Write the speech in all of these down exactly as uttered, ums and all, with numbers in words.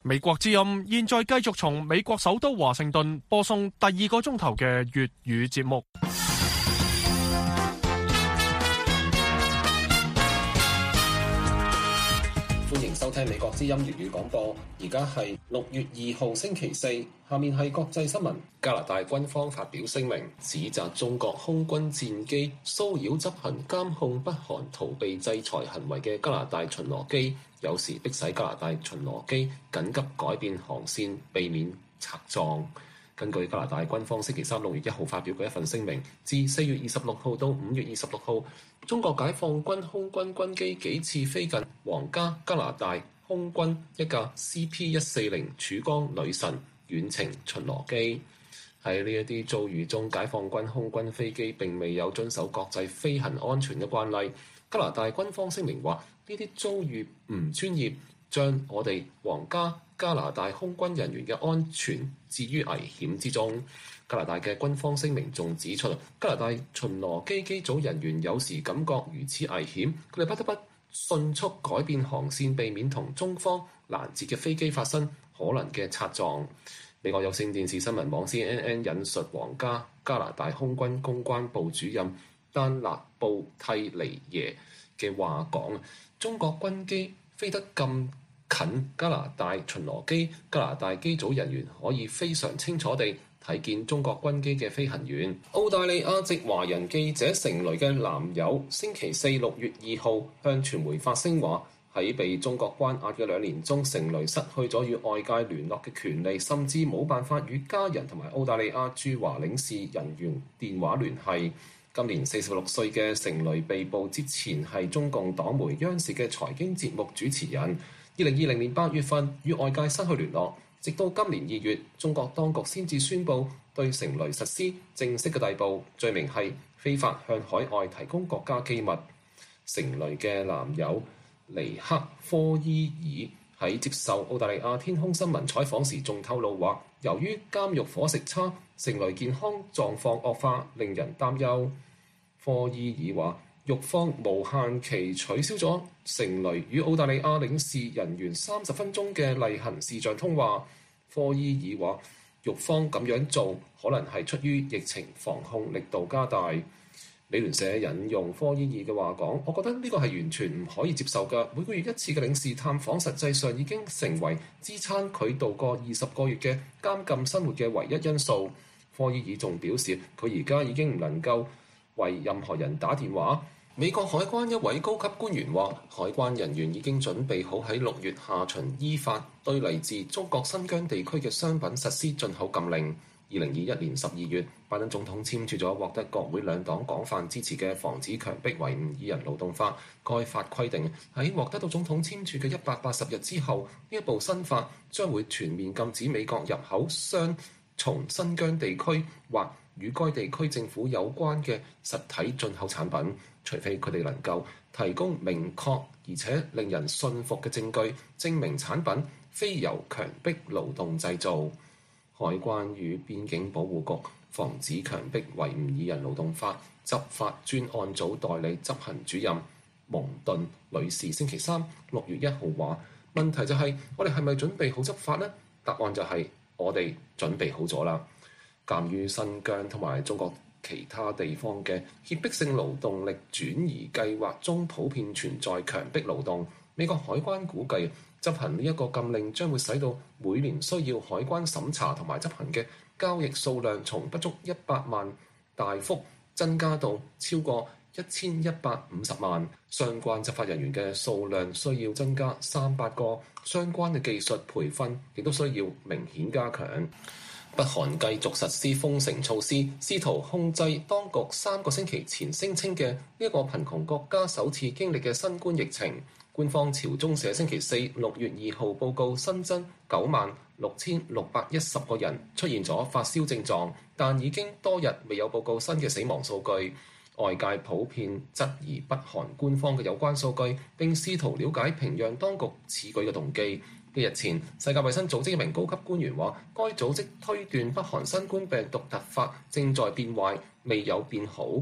美國之音現在繼續從美國首都華盛頓播送第二個鐘頭嘅粵語節目。 歡迎收聽美國之音粵語廣播，而家係六月二號星期四，下面係國際新聞。加拿大軍方發表聲明，指責中國空軍戰機騷擾執行監控北韓逃避制裁行為嘅加拿大巡邏機，有時迫使加拿大巡邏機緊急改變航線，避免擦撞。根據加拿大軍方星期三六月一號發表嘅一份聲明，自四月二十六號到五月二十六號，中國解放軍空軍軍機幾次飛近皇家加拿大空軍一架 C P 一四零曙光女神遠程巡邏機。喺呢一啲遭遇中，解放軍空軍飛機並未有遵守國際飛行安全嘅慣例。加拿大軍方聲明話，呢啲遭遇唔專業，將我哋皇家加拿大空軍人員嘅安全置於危險之中。加拿大嘅軍方聲明仲指出，加拿大巡邏機機組人員有時感覺如此危險，佢哋不得不迅速改變航線，避免同中方攔截嘅飛機發生可能嘅擦撞。美國有線電視新聞網 C N N 引述皇家加拿大空軍公關部主任丹納布蒂尼耶嘅話講，中國軍機飛得咁近加拿大巡邏機，加拿大機組人員可以非常清楚地睇見中國軍機嘅飛行員。澳大利亞籍華人記者成蕾嘅男友星期四六月二號向傳媒發聲話，喺被中國關押嘅兩年中，成蕾失去咗與外界聯絡嘅權利，甚至冇辦法與家人同埋澳大利亞駐華領事人員電話聯繫。今年四十六歲嘅成蕾被捕之前係中共黨媒央視嘅財經節目主持人。二零二零年八月份與外界失去聯絡，直到今年二月，中國當局先至宣布對成蕾實施正式嘅逮捕，罪名係非法向海外提供國家機密。成蕾嘅男友尼克科伊爾喺接受澳大利亞天空新聞採訪時仲透露話，由於監獄伙食差，成蕾健康狀況惡化，令人擔憂。科伊爾話，獄方無限期取消咗成蕾與澳大利亞領事人員三十分鐘嘅例行視像通話。科伊爾話，獄方咁樣做可能係出於疫情防控力度加大。美聯社引用科伊爾嘅話講，我覺得呢個係完全唔可以接受嘅。每個月一次嘅領事探訪，實際上已經成為支撐佢度過二十個月嘅監禁生活嘅唯一因素。科伊爾仲表示，佢而家已經唔能夠為任何人打電話。美國海關一位高級官員話，海關人員已經準備好喺六月下旬依法對嚟自中國新疆地區嘅商品實施進口禁令。二零二一年十二月，拜登總統簽署咗獲得國會兩黨廣泛支持嘅防止強迫維吾爾人勞動法。該法規定喺獲得到總統簽署嘅一百八十日之後，呢一部新法將會全面禁止美國入口商從新疆地區或與該地區政府有關嘅實體進口產品，除非佢哋能夠提供明確而且令人信服嘅證據，證明產品非由強迫勞動製造。海關與邊境保護局防止強迫維吾爾人勞動法執法專案組代理執行主任蒙頓女士星期三六月一號話：問題就係我哋係咪準備好執法呢？答案就係我哋準備好咗啦。鑑於新疆同埋中國其他地方嘅脅迫性勞動力轉移計劃中普遍存在強迫勞動，美國海關估計執行呢一個禁令將會使到每年需要海關審查同埋執行嘅交易數量從不足一百萬大幅增加到超過一千一百五十萬，相關執法人員嘅數量需要增加三百個，相關嘅技術培訓亦都需要明顯加強。北韓繼續實施封城措施，試圖控制當局三個星期前聲稱嘅呢一個貧窮國家首次經歷嘅新冠疫情。官方朝中社星期四六月二號報告新增九萬六千六百一十個人出現咗發燒症狀，但已經多日未有報告新嘅死亡數據。外界普遍質疑北韓官方嘅有關數據，並試圖了解平壤當局此舉嘅動機。幾日前，世界衛生組織一名高級官員話，該組織推斷北韓新冠病毒突發正在變壞，未有變好。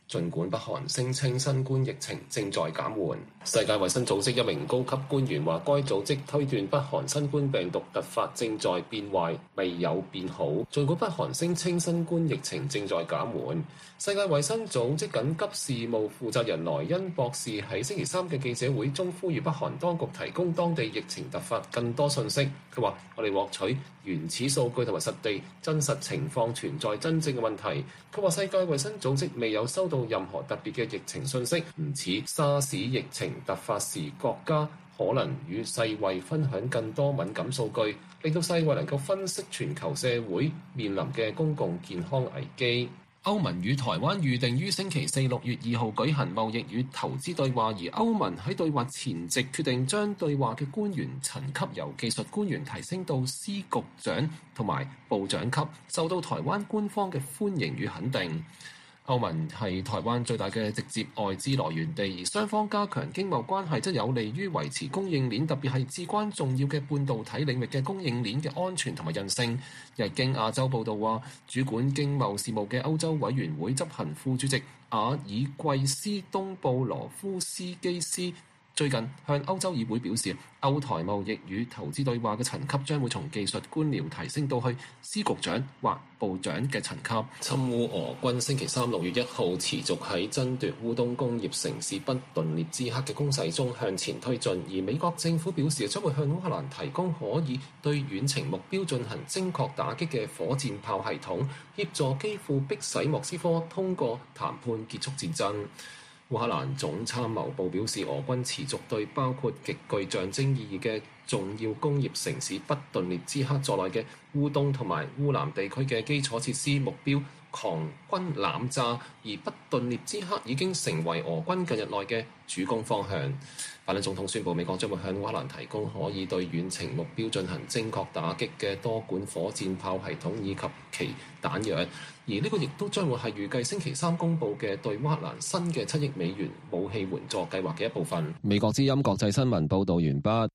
儘管北韓聲稱新冠疫情正在減緩，世界衛生組織一名高級官員話，該組織推斷北韓新冠病毒突發正在變壞，未有變好。儘管北韓聲稱新冠疫情正在減緩，世界衛生組織緊急事務負責人萊恩博士喺星期三嘅記者會中呼籲北韓當局提供當地疫情突發更多信息。佢話：我哋獲取原始數據同埋實地真實情況存在真正嘅問題。佢話世界衛生組織未有收到任何特別嘅疫情信息，唔似沙士疫情突發時國家可能與世衛分享更多敏感數據，令到世衛能夠分析全球社會面臨嘅公共健康危機。歐盟與台灣預定於星期四六月二號舉行貿易與投資對話，而歐盟喺對話前夕決定將對話嘅官員層級由技術官員提升到司局長同埋部長級，受到台灣官方嘅歡迎與肯定。歐盟係台灣最大嘅直接外資來源地，而雙方加強經貿關係則有利於維持供應鏈，特別係至關重要嘅半導體領域嘅供應鏈嘅安全同埋韌性。日經亞洲報導話，主管經貿事務嘅歐洲委員會執行副主席阿爾貴斯東布羅夫斯基斯最近向歐洲議會表示，歐台貿易與投資對話嘅層級將會從技術官僚提升到去司局長或部長嘅層級。侵烏俄軍星期三六月一號持續喺爭奪烏東工業城市北頓涅茨克嘅攻勢中向前推進，而美國政府表示將會向烏克蘭提供可以對遠程目標進行精確打擊嘅火箭炮系統，協助基輔迫使莫斯科通過談判結束戰爭。烏克蘭總參謀部表示，俄軍持續對包括極具象徵意義嘅重要工業城市北頓涅茨克在內嘅烏東同埋烏南地區嘅基礎設施目標狂轟濫炸，而北頓涅茨克已經成為俄軍近日內嘅主攻方向。拜登總統宣布，美國將會向烏克蘭提供可以對遠程目標進行精確打擊嘅多管火箭炮系統以及其彈藥，而呢個亦都將會係預計星期三公佈嘅對烏克蘭新嘅七億美元武器援助計劃嘅一部分。美國之音國際新聞報導完畢。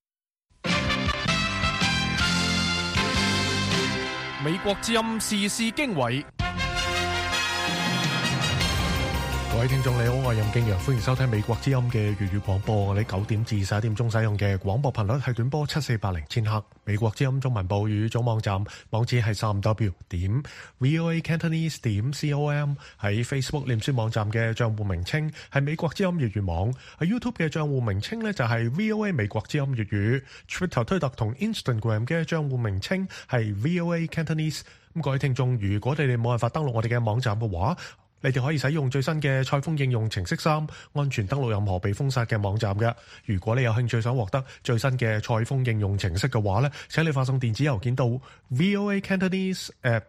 美國之音時事經緯。 各位聽眾你好，我係任敬陽，歡迎收聽美國之音嘅粵語廣播。我哋九點至十一點鐘使用嘅廣播頻率係短波七四八零千赫。美國之音中文部語組網站網址係三 w 點 voa cantonese 點 com。喺 Facebook 臉書網站嘅賬戶名稱係美國之音粵語網。喺 YouTube 嘅賬戶名稱呢就係 voa 美國之音粵語。Twitter 推特同 Instagram 嘅賬戶名稱係 voa cantonese。咁各位聽眾，如果你哋冇辦法登錄我哋嘅網站嘅話，你哋可以使用最新嘅賽風應用程式三，安全登錄任何被封殺嘅網站嘅。如果你有興趣想獲得最新嘅賽風應用程式嘅話咧，請你發送電子郵件到 voa cantonese at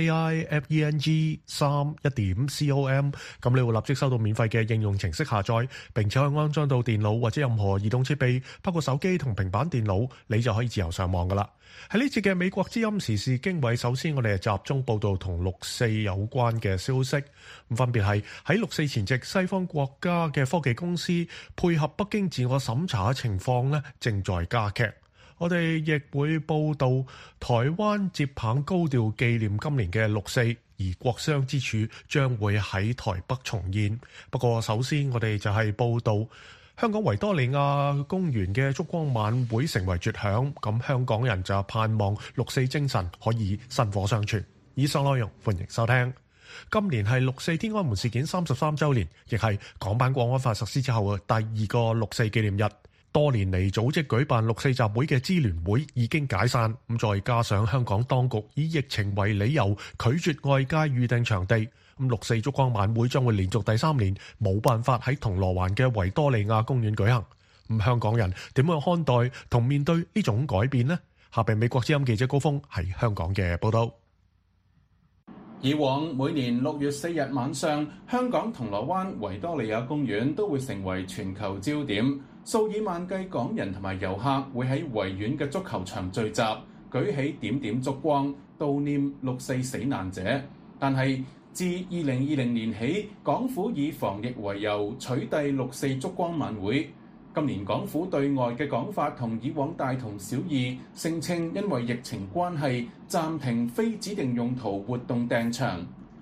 saifeng 三一點 com， 咁你會立即收到免費嘅應用程式下載，並且可以安裝到電腦或者任何移動設備，包括手機同平板電腦，你就可以自由上網噶啦。喺呢節嘅美國之音時事經緯，首先我哋係集中報道同六四有關嘅消息，咁分別係喺六四前夕，西方國家嘅科技公司配合北京自我審查嘅情況呢正在加劇。我哋亦會報道台灣接棒高調紀念今年嘅六四，而國殤之柱將會喺台北重現。不過首先我哋就係報道香港維多利亞公園嘅燭光晚會成為絕響，咁香港人就盼望六四精神可以薪火相傳。以上內容歡迎收聽。今年係六四天安門事件三十三週年，亦係港版國安法實施之後嘅第二個六四紀念日。多年嚟組織舉辦六四集會嘅支聯會已經解散，咁再加上香港當局以疫情為理由拒絕外界預定場地，咁六四燭光晚會將會連續第三年冇辦法喺銅鑼灣嘅維多利亞公園舉行。咁香港人點樣看待同面對呢種改變呢？下邊美國之音記者高峰喺香港嘅報道。 以往每年六月四日晚上，香港銅鑼灣維多利亞公園都會成為全球焦點，數以萬計港人同埋遊客會喺維園嘅足球場聚集，舉起點點燭光，悼念六四死難者。但係自二零二零年起，港府以防疫為由取締六四燭光晚會。今年港府對外嘅講法同以往大同小異，聲稱因為疫情關係暫停非指定用途活動訂場。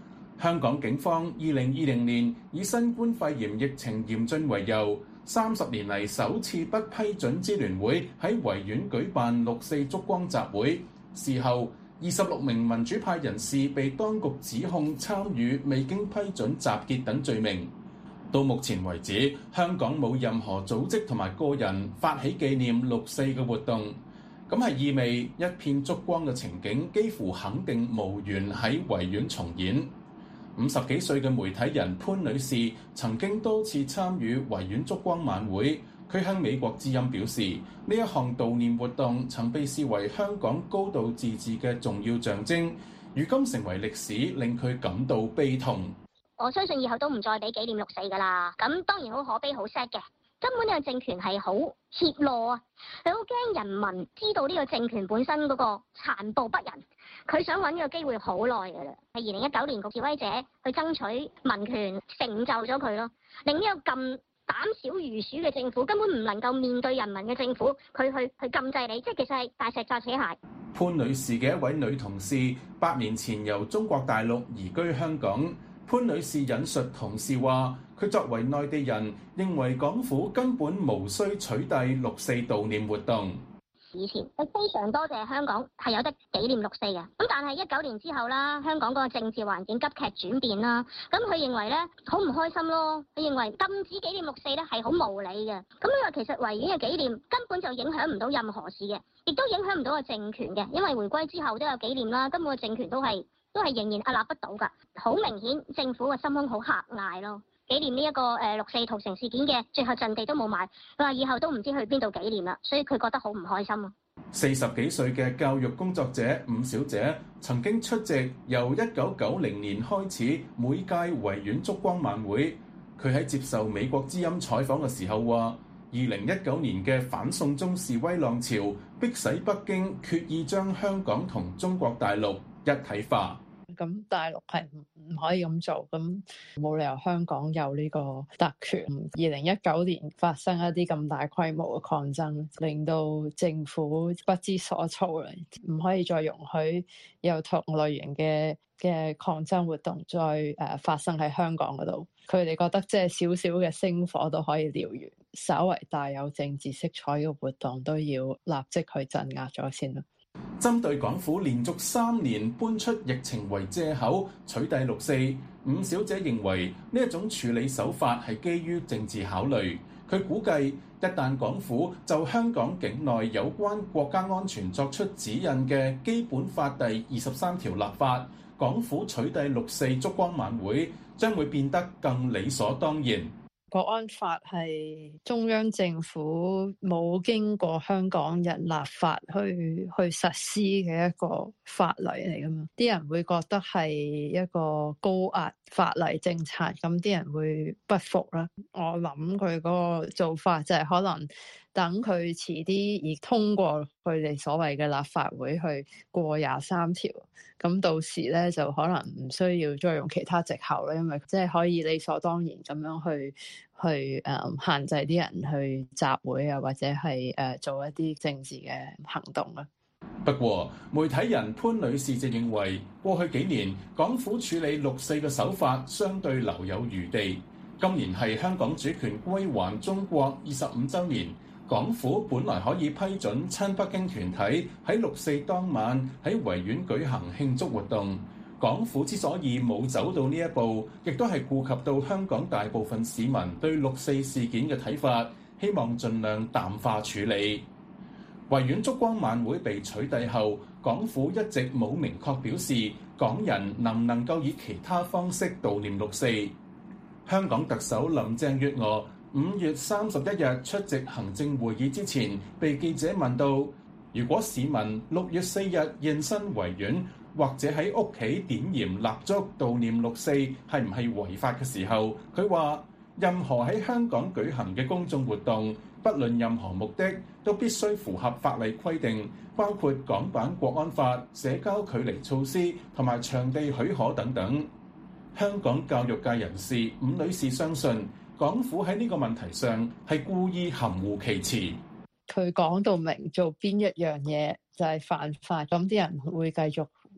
香港警方二零二零年以新冠肺炎疫情嚴峻為由，三十年嚟首次不批准支聯會喺維園舉辦六四燭光集會。事後，二十六名民主派人士被當局指控參與未經批准集結等罪名。到目前為止，香港冇任何組織同埋個人發起紀念六四嘅活動。咁係意味一片燭光嘅情景幾乎肯定無緣喺維園重演。五十幾歲嘅媒體人潘女士曾經多次參與維園燭光晚會，佢向美國之音表示，呢一項悼念活動曾被視為香港高度自治嘅重要象徵，如今成為歷史，令佢感到悲痛。 我相信以後都唔再俾紀念六四㗎啦，咁當然好可悲好 sad 嘅。根本呢個政權係好怯懦啊！佢好驚人民知道呢個政權本身嗰個殘暴不仁，佢想揾個機會好耐㗎啦。係二零一九年個示威者去爭取民權，成就咗佢咯。令呢個咁膽小如鼠嘅政府根本唔能夠面對人民嘅政府，佢去去禁制你，即係其實係大石砸死蟹。 潘女士嘅一位女同事，八年前由中國大陸移居香港。潘女士引述同事話，佢作為內地人，認為港府根本無需取締六四悼念活動。 以前佢非常多謝香港係有得紀念六四嘅，咁但係一九年之後啦，香港嗰個政治環境急劇轉變啦，咁佢認為咧好唔開心咯，佢認為禁止紀念六四咧係好無理嘅，咁因為其實維園嘅紀念根本就影響唔到任何事嘅，亦都影響唔到個政權嘅，因為回歸之後都有紀念啦，根本個政權都係都係仍然屹立不倒㗎，好明顯政府嘅心胸好狹隘咯。紀念呢一個誒六四屠城事件嘅最後陣地都冇埋，佢話以後都唔知去邊度紀念啦，所以佢覺得好唔開心啊。 四十幾歲嘅教育工作者伍小姐曾經出席由一九九零年開始每屆維園燭光晚會，佢喺接受美國之音採訪嘅時候話，二零一九年嘅反送中示威浪潮迫使北京決意將香港同中國大陸一體化。 咁大陸係唔可以咁做，咁冇理由香港有呢個特權。二零一九年發生一啲咁大規模嘅抗爭，令到政府不知所措啦，唔可以再容許有同類型嘅嘅抗爭活動再誒發生喺香港嗰度。佢哋覺得即係少少嘅星火都可以燎原，稍為帶有政治色彩嘅活動都要立即去鎮壓咗先啦。 針對港府連續三年搬出疫情為藉口取締六四，伍小姐認為呢一種處理手法係基於政治考慮。佢估計一旦港府就香港境內有關國家安全作出指引嘅基本法第二十三條立法，港府取締六四燭光晚會將會變得更理所當然。 國安法係中央政府冇經過香港人立法去去實施嘅一個法例嚟㗎嘛，啲人會覺得係一個高壓法例政策，咁啲人會不服啦。我諗佢嗰個做法就係可能等佢遲啲而通過佢哋所謂嘅立法會去過廿三條，咁到時咧就可能唔需要再用其他藉口啦，因為即係可以理所當然咁樣去去誒、嗯、限制啲人去集會啊，或者係誒、呃、做一啲政治嘅行動啦。 不過，媒體人潘女士就認為，過去幾年港府處理六四嘅手法相對留有餘地。今年係香港主權歸還中國二十五週年。港府本來可以批准親北京團體喺六四當晚喺維園舉行慶祝活動。港府之所以冇走到呢一步，亦都係顧及到香港大部分市民對六四事件嘅睇法，希望盡量淡化處理。維園燭光晚會被取締後，港府一直冇明確表示港人能唔能夠以其他方式悼念六四。香港特首林鄭月娥五月三十一日出席行政會議之前，被記者問到，如果市民六月四日現身維園，或者喺屋企點燃蠟燭悼念六四，係唔係違法嘅時候，佢話任何喺香港舉行嘅公眾活動，不論任何目的，都必須符合法例規定，包括港版國安法、社交距離措施同埋場地許可等等。香港教育界人士伍女士相信，港府喺呢個問題上係故意含糊其辭。 佢講到明做邊一樣嘢就係犯法，咁啲人會繼續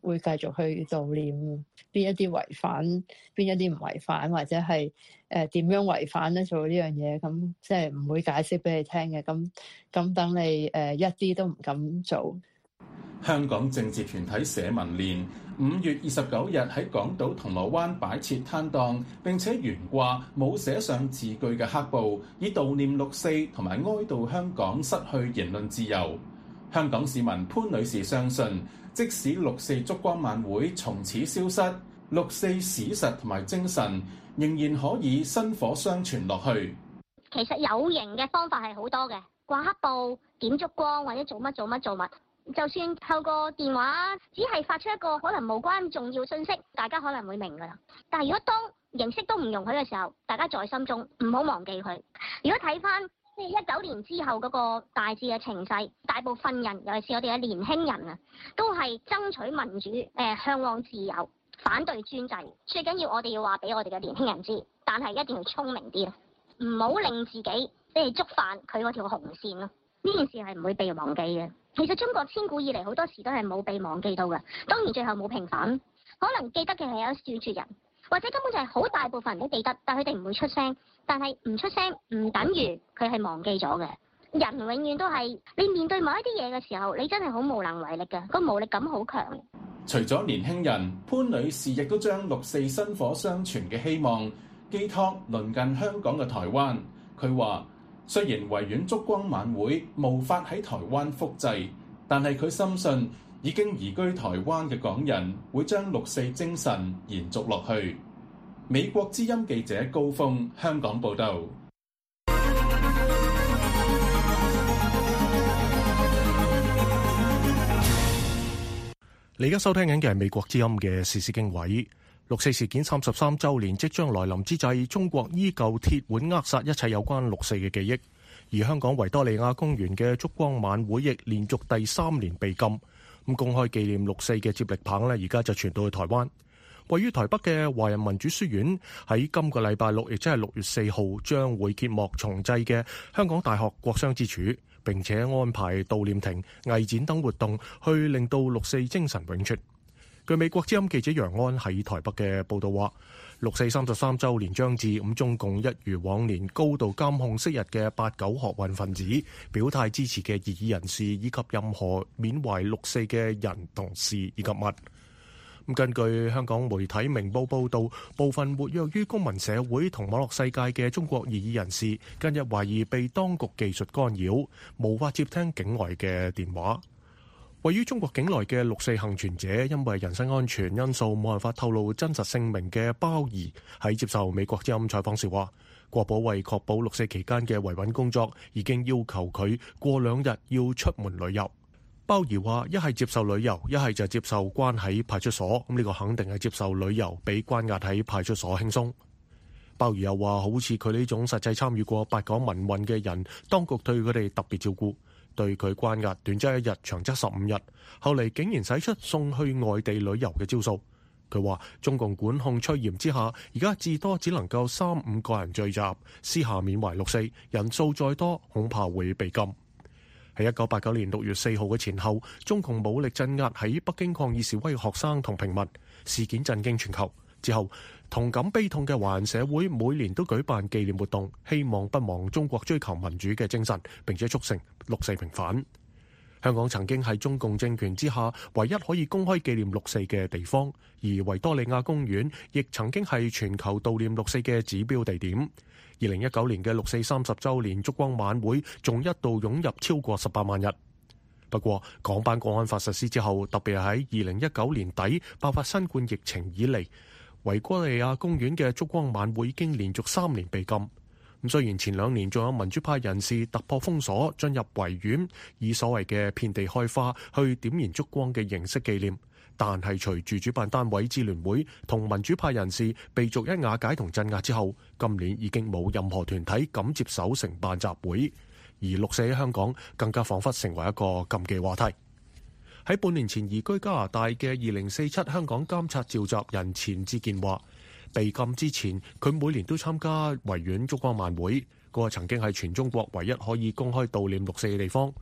會繼續去悼念邊一啲違反，邊一啲唔違反，或者係誒點樣違反咧做呢樣嘢，咁即係唔會解釋俾你聽嘅。咁咁等你誒、呃、一啲都唔敢做。 香港政治團體社民連五月二十九日喺港島銅鑼灣擺設攤檔，並且懸掛冇寫上字句嘅黑布，以悼念六四同埋哀悼香港失去言論自由。香港市民潘女士相信，即使六四燭光晚會從此消失，六四史實同埋精神仍然可以薪火相傳落去。 其實有形嘅方法係好多嘅，掛黑布、點燭光或者做乜做乜做乜。就算透過電話，只係發出一個可能無關重要信息，大家可能會明㗎啦。但係如果當形式都唔容許嘅時候，大家在心中唔好忘記佢。如果睇翻即係一九年之後嗰個大致嘅情勢，大部分人尤其是我哋嘅年輕人啊，都係爭取民主，誒、呃、嚮往自由，反對專制。最緊要我哋要話俾我哋嘅年輕人知，但係一定要聰明啲咯，唔好令自己即係觸犯佢嗰條紅線咯。呢件事係唔會被忘記嘅。其實中國千古以嚟好多時都係冇被忘記到嘅，當然最後冇平反，可能記得嘅係有少數人，或者根本就係好大部分人都記得，但佢哋唔會出聲。但係唔出聲唔等於佢係忘記咗嘅。人永遠都係你面對某一啲嘢嘅時候，你真係好無能為力嘅，個無力感好強。 除咗年輕人，潘女士亦都將六四薪火相傳嘅希望寄託鄰近香港嘅台灣。佢話：雖然維園燭光晚會無法喺台灣複製，但係佢深信已經移居台灣嘅港人會將六四精神延續落去。美國之音記者高峰香港報導。 你而家收聽緊嘅係美國之音嘅時事經緯。六四事件三十三週年即將來臨之際，中國依舊鐵腕扼殺一切有關六四嘅記憶，而香港維多利亞公園嘅燭光晚會亦連續第三年被禁。咁公開紀念六四嘅接力棒呢，而家就傳到去台灣。位於台北嘅華人民主書院喺今個禮拜六，亦即係六月四號，將會揭幕重製嘅香港大學國殤之柱，並且安排悼念亭、藝展等活動，去令到六四精神永存。據美國之音記者楊安喺台北嘅報道話，六四三十三週年將至，咁中共一如往年高度監控昔日嘅八九學運分子、表態支持嘅異議人士以及任何緬懷六四嘅人同事以及物。咁根據香港媒體明報報導，部分活躍於公民社會同網絡世界嘅中國異議人士，近日懷疑被當局技術干擾，無法接聽境外嘅電話。位於中國境內嘅六四幸存者，因為人身安全因素冇辦法透露真實姓名嘅鮑儀，喺接受美國之音採訪時話，國保為確保六四期間嘅維穩工作，已經要求佢過兩日要出門旅遊。鮑儀話：一係接受旅遊，一係就接受關喺派出所。咁、這、呢個肯定係接受旅遊，比關押喺派出所輕鬆。鮑儀又話：好似佢呢種實際參與過八九民運嘅人，當局對佢哋特別照顧，對佢關押短則一日，長則十五日，後嚟竟然使出送去外地旅遊嘅招數。佢話：中共管控趨嚴之下，而家至多只能夠三五個人聚集，私下緬懷六四，人數再多恐怕會被禁。喺一九八九年六月四號嘅前後，中共武力鎮壓喺北京抗議示威嘅學生同平民，事件震驚全球。之後，同感悲痛嘅華人社會每年都舉辦紀念活動，希望不忘中國追求民主嘅精神，並且促成六四平反。香港曾經係中共政權之下唯一可以公開紀念六四嘅地方，而維多利亞公園亦曾經係全球悼念六四嘅指標地點。二零一九年嘅六四三十週年燭光晚會仲一度湧入超過十八萬人。不過，港版國安法實施之後，特別係喺二零一九年底爆發新冠疫情以嚟，維多利亞公園嘅燭光晚會已經連續三年被禁。咁雖然前兩年仲有民主派人士突破封鎖進入維園，以所謂嘅遍地開花去點燃燭光嘅形式紀念，但係隨住主辦單位支聯會同民主派人士被逐一瓦解同鎮壓之後，今年已經冇任何團體敢接手承辦集會，而六四喺香港更加彷彿成為一個禁忌話題。喺半年前移居加拿大嘅二零四七香港監察召集人錢志健話，被禁之前佢每年都參加維園燭光晚會，嗰個曾經係全中國唯一可以公開悼念六四嘅地方。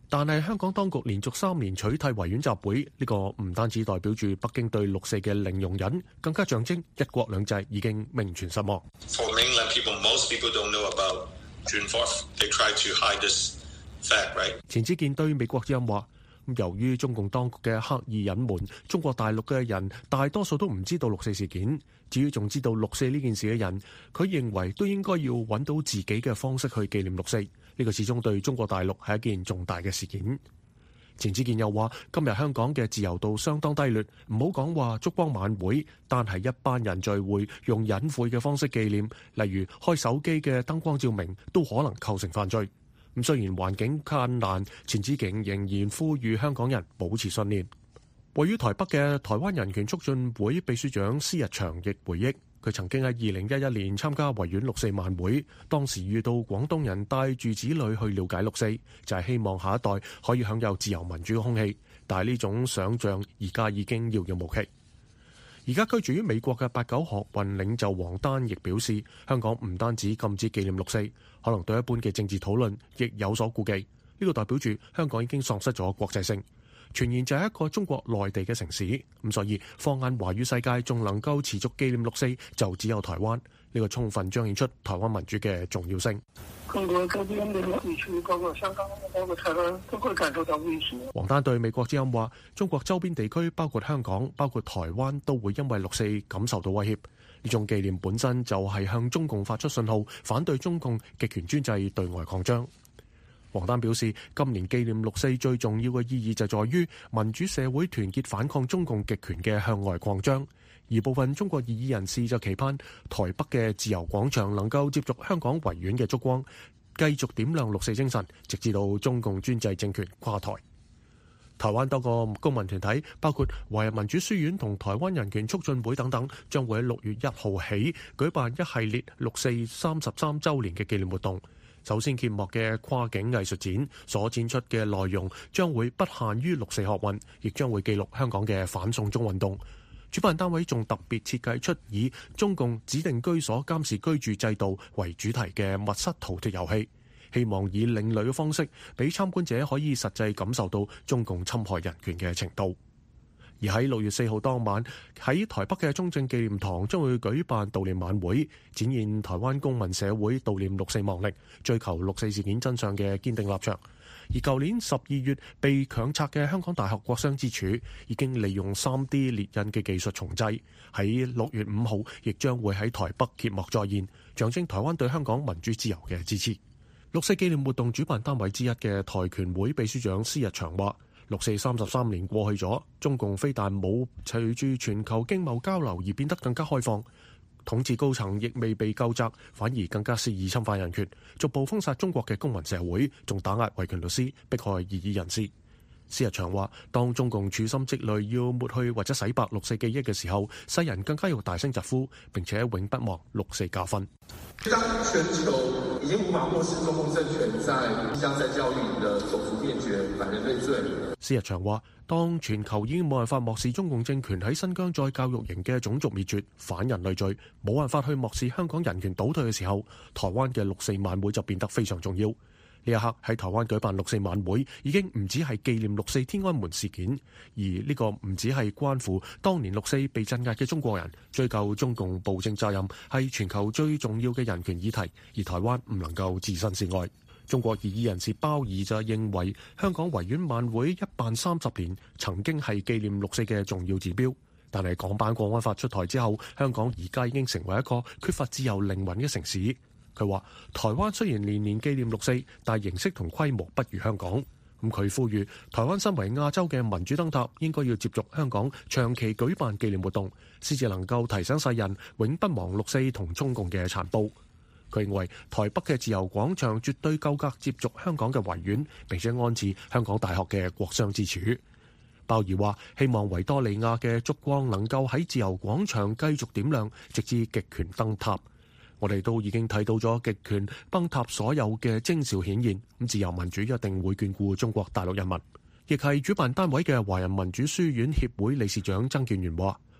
但係香港當局連續三年取締維園集會，呢個唔單止代表住北京對六四嘅零容忍，更加象徵一國兩制已經名存實亡。 For mainland people, most people don't know about June fourth. They try to hide this fact, right? 錢子健對美國之音話，由於中共當局嘅刻意隱瞞，中國大陸嘅人大多數都唔知道六四事件。至於仲知道六四呢件事嘅人，佢認為都應該要揾到自己嘅方式去紀念六四。呢個始終對中國大陸係一件重大嘅事件。錢子健又話，今日香港嘅自由度相當低劣，唔好講話燭光晚會，單係一班人聚會用隱晦嘅方式紀念，例如開手機嘅燈光照明，都可能構成犯罪。咁雖然環境艱難，錢子健仍然呼籲香港人保持信念。位於台北嘅台灣人權促進會秘書長施日祥亦回憶，佢曾經喺二零一一年參加維園六四晚會，當時遇到廣東人帶住子女去了解六四，就係希望下一代可以享有自由民主嘅空氣。但係呢種想像而家已經遙遙無期。而家居住於美國嘅八九學運領袖王丹亦表示，香港唔單止禁止紀念六四，可能對一般嘅政治討論亦有所顧忌。呢個代表住香港已經喪失咗國際性。傳言就係一個中國內地嘅城市，咁所以放眼華語世界，仲能夠持續紀念六四，就只有台灣。呢個充分彰顯出台灣民主嘅重要性。 中國周邊嘅地區，包括香港、包括台灣，都會感受到威脅。 王丹對美國之音話，中國周邊地區，包括香港、包括台灣，都會因為六四感受到威脅。呢種紀念本身就係向中共發出信號，反對中共極權專制對外擴張。王丹表示，今年紀念六四最重要嘅意義就在於民主社會團結反抗中共極權嘅向外擴張，而部分中國異議人士就期盼台北嘅自由廣場能夠接續香港維園嘅燭光，繼續點亮六四精神，直至到中共專制政權垮台。台灣多個公民團體，包括華人民主書院同台灣人權促進會等等，將會喺六月一號起舉辦一系列六四三十三週年嘅紀念活動。首先揭幕嘅跨境藝術展所展出嘅內容將會不限於六四學運，亦將會記錄香港嘅反送中運動。主辦單位仲特別設計出以中共指定居所監視居住制度為主題嘅密室逃脫遊戲，希望以另類嘅方式，俾參觀者可以實際感受到中共侵害人權嘅程度。而喺六月四號當晚，喺台北嘅中正紀念堂將會舉辦悼念晚會，展現台灣公民社會悼念六四亡歷、追求六四事件真相嘅堅定立場。而舊年十二月被強拆嘅香港大學國殤之柱，已經利用三 D 列印嘅技術重製，喺六月五號亦將會喺台北揭幕再現，象徵台灣對香港民主自由嘅支持。六四紀念活動主辦單位之一嘅台拳會秘書長施日祥話，六四三十三年過去咗，中共非但冇隨住全球經貿交流而變得更加開放，統治高層亦未被究責，反而更加肆意侵犯人權，逐步封殺中國嘅公民社會，仲打壓維權律師，迫害異議人士。施日祥話，當中共處心積慮要抹去或者洗白六四記憶嘅時候，世人更加要大聲疾呼，並且永不忘六四教訓。 當全球已經無法漠視中共政權在將在教育的種族滅絕、反人類罪。 施日祥話，當全球已經冇辦法漠視中共政權喺新疆再教育營嘅種族滅絕、反人類罪，冇辦法去漠視香港人權倒退嘅時候，台灣嘅六四晚會就變得非常重要。呢一刻喺台灣舉辦六四晚會，已經唔止係紀念六四天安門事件，而呢個唔止係關乎當年六四被鎮壓嘅中國人，追究中共暴政責任係全球最重要嘅人權議題，而台灣唔能夠置身事外。中國異議人士鮑儀就認為，香港維園晚會一辦三十年，曾經係紀念六四嘅重要指標，但係港版國安法出台之後，香港而家已經成為一個缺乏自由靈魂嘅城市。佢話：台灣雖然年年紀念六四，但形式同規模不如香港。咁佢呼籲台灣身為亞洲嘅民主燈塔，應該要接續香港長期舉辦紀念活動，先至能夠提醒世人永不忘六四同中共嘅殘暴。佢認為台北嘅自由廣場絕對夠格接續香港嘅維園，並且安置香港大學嘅國殤之柱。鮑儀話：希望維多利亞嘅燭光能夠喺自由廣場繼續點亮，直至極權燈塔。我哋都已經睇到咗極權崩塌所有嘅徵兆顯現，咁自由民主一定會眷顧中國大陸人民。亦係主辦單位嘅華人民主書院協會理事長曾建元話：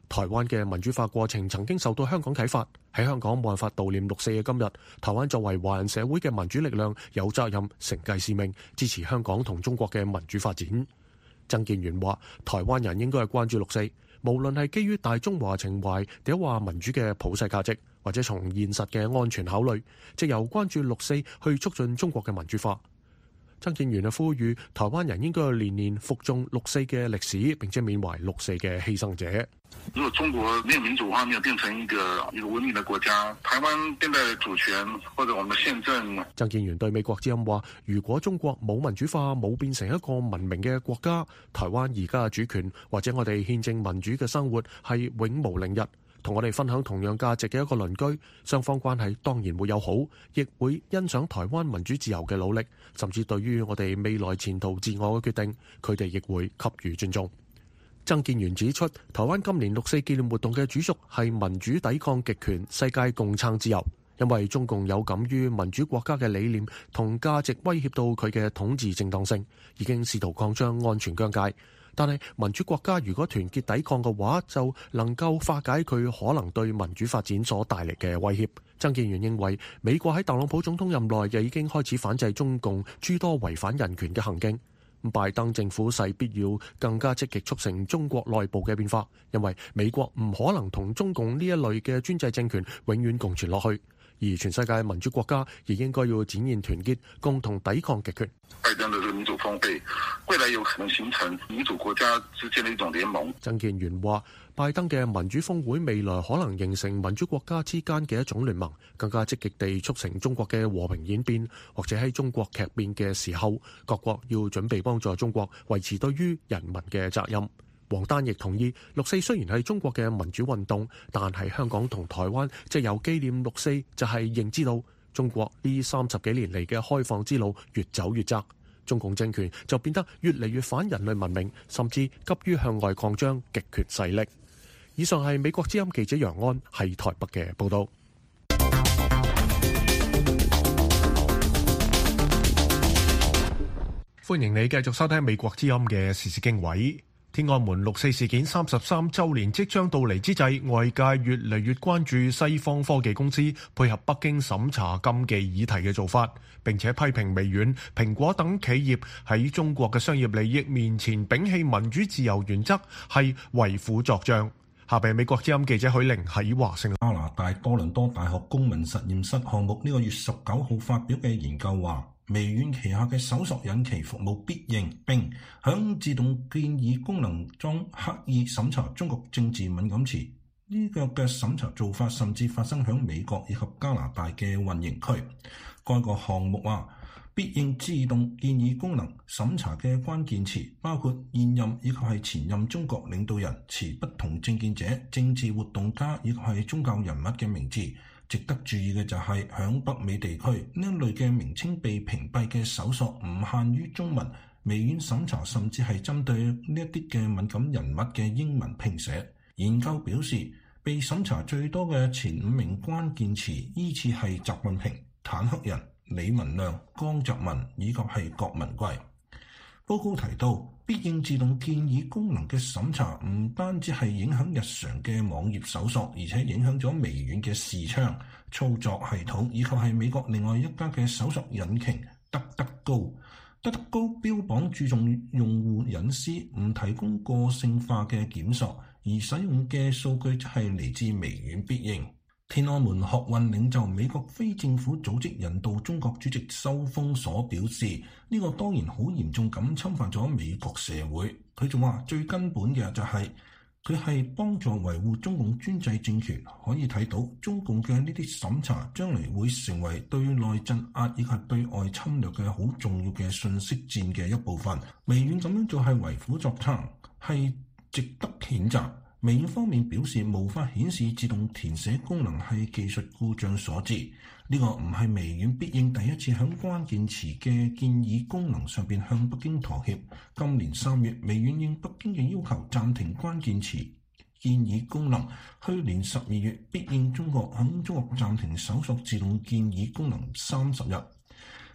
台灣嘅民主化過程曾經受到香港啟發，喺香港冇辦法悼念六四嘅今日，台灣作為華人社會嘅民主力量，有責任承繼使命，支持香港同中國嘅民主發展。曾建元話：台灣人應該係關注六四，無論係基於大中華情懷，定話民主嘅普世價值，或者從現實嘅安全考慮，藉由關注六四去促進中國嘅民主化。曾建元啊呼籲台灣人應該年年服眾六四嘅歷史，並且緬懷六四嘅犧牲者。 如果中國沒有民主化，沒有變成一個一個文明的國家，台灣現在主權或者我們的憲政。 曾建元對美國之音話：如果中國冇民主化，冇變成一個文明嘅國家，台灣而家嘅主權或者我哋憲政民主嘅生活係永無寧日。同我哋分享同樣價值嘅一個鄰居，雙方關係當然會有好，亦會欣賞台灣民主自由嘅努力，甚至對於我哋未來前途自我嘅決定，佢哋亦會給予尊重。曾建元指出，台灣今年六四紀念活動嘅主軸係民主抵抗極權，世界共撐自由，因為中共有感於民主國家嘅理念同價值威脅到佢嘅統治正當性，已經試圖擴張安全疆界。但係民主國家如果團結抵抗嘅話，就能夠化解佢可能對民主發展所帶嚟嘅威脅。曾建元認為，美國喺特朗普總統任內就已經開始反制中共諸多違反人權嘅行徑。拜登政府勢必要更加積極促成中國內部嘅變化，因為美國唔可能同中共呢一類嘅專制政權永遠共存落去。而全世界民主國家亦應該要展現團結，共同抵抗極權。 拜登的民主峰會，未來有可能形成民主國家之間的一種聯盟。 曾建元話：拜登嘅民主峰會未來可能形成民主國家之間嘅一種聯盟，更加積極地促成中國嘅和平演變，或者喺中國劇變嘅時候，各國要準備幫助中國維持對於人民嘅責任。王丹亦同意，六四雖然係中國嘅民主運動，但係香港同台灣藉由紀念六四，就係認知到中國呢三十幾年嚟嘅開放之路越走越窄，中共政權就變得越嚟越反人類文明，甚至急於向外擴張極權勢力。以上係美國之音記者楊安喺台北嘅報道。歡迎你繼續收聽美國之音嘅時事經緯。天安門六四事件三十三週年即將到嚟之際，外界越嚟越關注西方科技公司配合北京審查禁忌議題嘅做法，並且批評微軟、蘋果等企業喺中國嘅商業利益面前摒棄民主自由原則，係為虎作倀。下邊美國之音記者許玲喺華盛頓。 加拿大多倫多大學公民實驗室項目呢個月十九號發表嘅研究話，微軟旗下嘅搜索引擎服務必應並響自動建議功能中刻意審查中國政治敏感詞，呢個嘅審查做法甚至發生響美國以及加拿大嘅運營區。該個項目話，必應自動建議功能審查嘅關鍵詞包括現任以及係前任中國領導人、持不同政見者、政治活動家以及係宗教人物嘅名字。值得注意嘅就係響北美地區呢一類嘅名稱被屏蔽嘅搜索唔限於中文，微軟審查甚至係針對呢一啲嘅敏感人物嘅英文拼寫。研究表示，被審查最多嘅前五名關鍵詞依次係習近平、坦克人、李文亮、江澤民以及係郭文貴。報告提到，必應自動建議功能嘅審查唔單止係影響日常嘅網頁搜索，而且影響咗微軟嘅視窗、操作系統以及係美國另外一家嘅搜索引擎德德高。德德高標榜注重用戶隱私，唔提供個性化嘅檢索，而使用嘅數據就係嚟自微軟必應。天安門學運領袖、美國非政府組織人道中國主席收風所表示，呢、這個當然好嚴重咁侵犯咗美國社會。佢仲話最根本嘅就係佢係幫助維護中共專制政權。可以睇到中共嘅呢啲審查將來會成為對內鎮壓以及對外侵略嘅好重要嘅信息戰嘅一部分。微軟咁樣做係為虎作倀，係值得譴責。微軟方面表示，無法顯示自動填寫功能係技術故障所致。呢、這個唔係微軟必應第一次響關鍵詞嘅建議功能上邊向北京妥協。今年三月，微軟應北京嘅要求暫停關鍵詞建議功能。去年十二月，必應中國響中國暫停搜索自動建議功能三十日。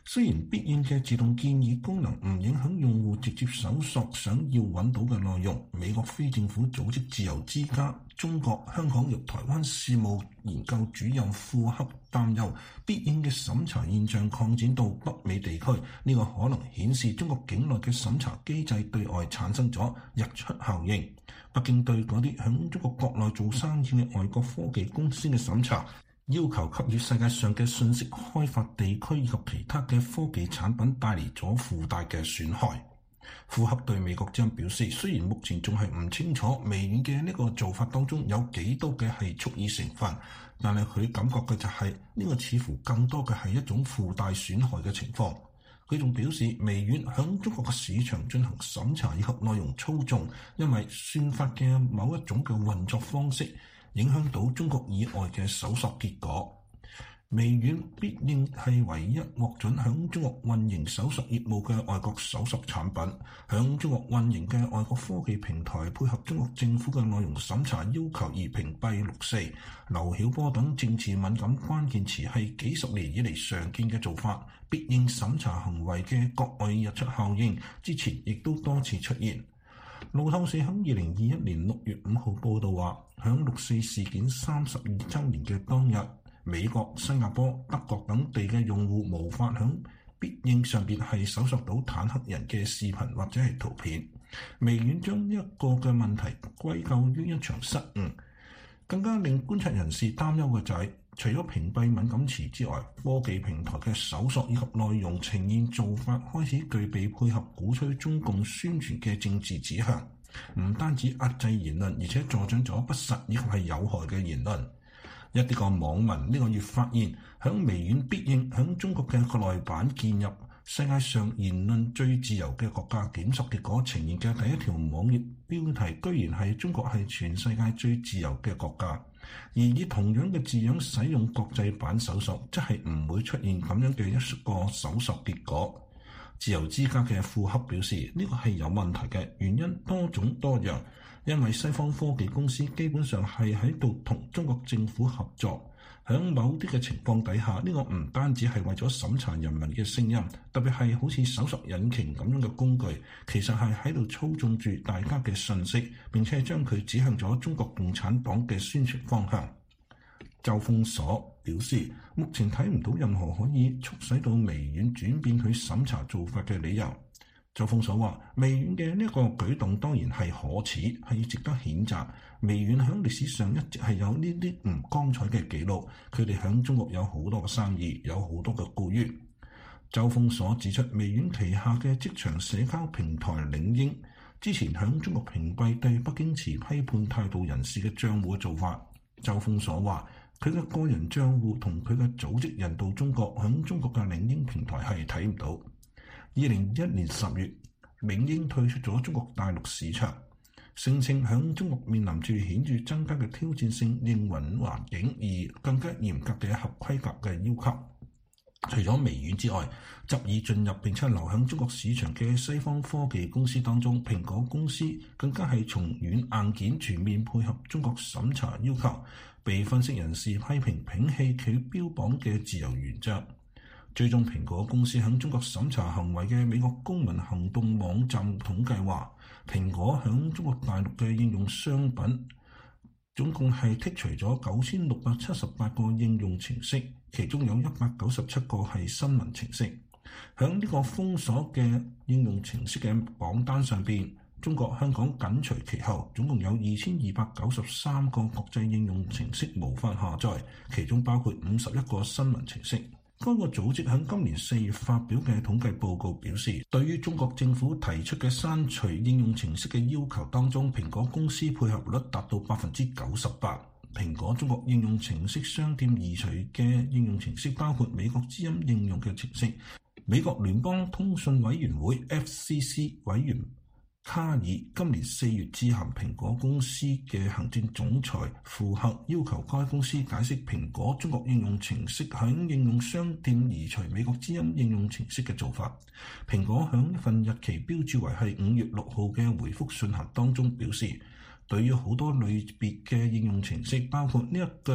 雖然必應嘅自動建議功能唔影響用戶直接搜索想要揾到嘅內容，美國非政府組織自由之家中國香港及台灣事務研究主任庫克擔憂，必應嘅審查現象擴展到北美地區，呢個可能顯示中國境內嘅審查機制對外產生咗溢出效應。北京對嗰啲響中國國內做生意嘅外國科技公司嘅審查，要求給予世界上嘅信息開發地區以及其他嘅科技產品帶嚟咗附帶嘅損害。庫克對美國之音表示，雖然目前仲係唔清楚微軟嘅呢個做法當中有幾多嘅係蓄意成分，但係佢感覺嘅就係呢個似乎更多嘅係一種附帶損害嘅情況。佢仲表示，微軟響中國嘅市場進行審查以及內容操縱，因為算法嘅某一種嘅運作方式影響到中國以外嘅搜索結果。微軟必應係唯一獲准響中國運營搜索業務嘅外國搜索產品。響中國運營嘅外國科技平台配合中國政府嘅內容審查要求而屏蔽六四、劉曉波等政治敏感關鍵詞係幾十年以嚟常見嘅做法。必應審查行為嘅國外溢出效應之前亦都多次出現。路透社喺二零二一年六月五號報道話，響六四事件三十二週年嘅當日，美國、新加坡、德國等地嘅用戶無法響必應上邊係搜索到坦克人嘅視頻或者係圖片。微軟將呢一個嘅問題歸咎於一場失誤。更加令觀察人士擔憂嘅就係，除咗屏蔽敏感詞之外，科技平台嘅搜索以及內容呈現做法開始具備配合鼓吹中共宣傳嘅政治指向，唔單止壓制言論，而且助長咗不實以及係有害嘅言論。一啲個網民呢個月發現，響微軟必應響中國嘅國內版建入世界上言論最自由嘅國家檢索結果呈現嘅第一條網頁標題，居然係中國係全世界最自由嘅國家。而以同樣嘅字樣使用國際版搜索，則係唔會出現咁樣嘅一個搜索結果。自由之家嘅庫克表示，呢個係有問題嘅，原因多種多樣。因為西方科技公司基本上係喺度同中國政府合作，喺某啲嘅情況底下，呢個唔單止係為咗審查人民嘅聲音，特別係好似搜索引擎咁樣嘅工具，其實係喺度操縱住大家嘅信息，並且將佢指向咗中國共產黨嘅宣傳方向。周鋒鎖表示，目前睇唔到任何可以促使到微軟轉變佢審查做法嘅理由。周鋒鎖話，微軟嘅呢個舉動當然係可恥，係值得譴責。微軟喺歷史上一直係有呢啲唔光彩嘅記錄，佢哋喺中國有好多嘅生意，有好多嘅僱員。周鋒鎖指出，微軟旗下嘅職場社交平台領英之前喺中國屏蔽對北京持批判態度人士嘅賬戶嘅做法。周鋒鎖話，佢嘅個人賬戶同佢嘅組織人到中國喺中國嘅領英平台係睇唔到。二零二一年十月，領英退出咗中國大陸市場，聲稱響中國面臨住顯著增加嘅挑戰性應運環境，而更加嚴格嘅合規格嘅要求。除咗微軟之外，執意進入並且流向中國市場嘅西方科技公司當中，蘋果公司更加係從軟硬件全面配合中國審查要求，被分析人士批評摒棄佢標榜嘅自由原則。最終蘋果公司喺中國審查行為嘅美國公民行動網站統計話，蘋果喺中國大陸嘅應用商品總共係剔除咗九千六百七十八個應用程式，其中有一百九十七個係新聞程式。喺呢個封鎖嘅應用程式嘅榜單上邊，中國香港緊隨其後，總共有二千二百九十三個國際應用程式無法下載，其中包括五十一個新聞程式。該個組織喺今年四月發表嘅統計報告表示，對於中國政府提出嘅刪除應用程式嘅要求當中，蘋果公司配合率達到百分之九十八。蘋果中國應用程式商店移除嘅應用程式包括美國之音應用嘅程式。美國聯邦通訊委員會 F C C 委員卡爾今年四月致函蘋果公司嘅行政總裁庫克，要求該公司解釋蘋果中國應用程式響應用商店移除美國之音應用程式嘅做法。蘋果響一份日期標注為係五月六號嘅回覆信函當中表示，對於好多類別嘅應用程式，包括呢一個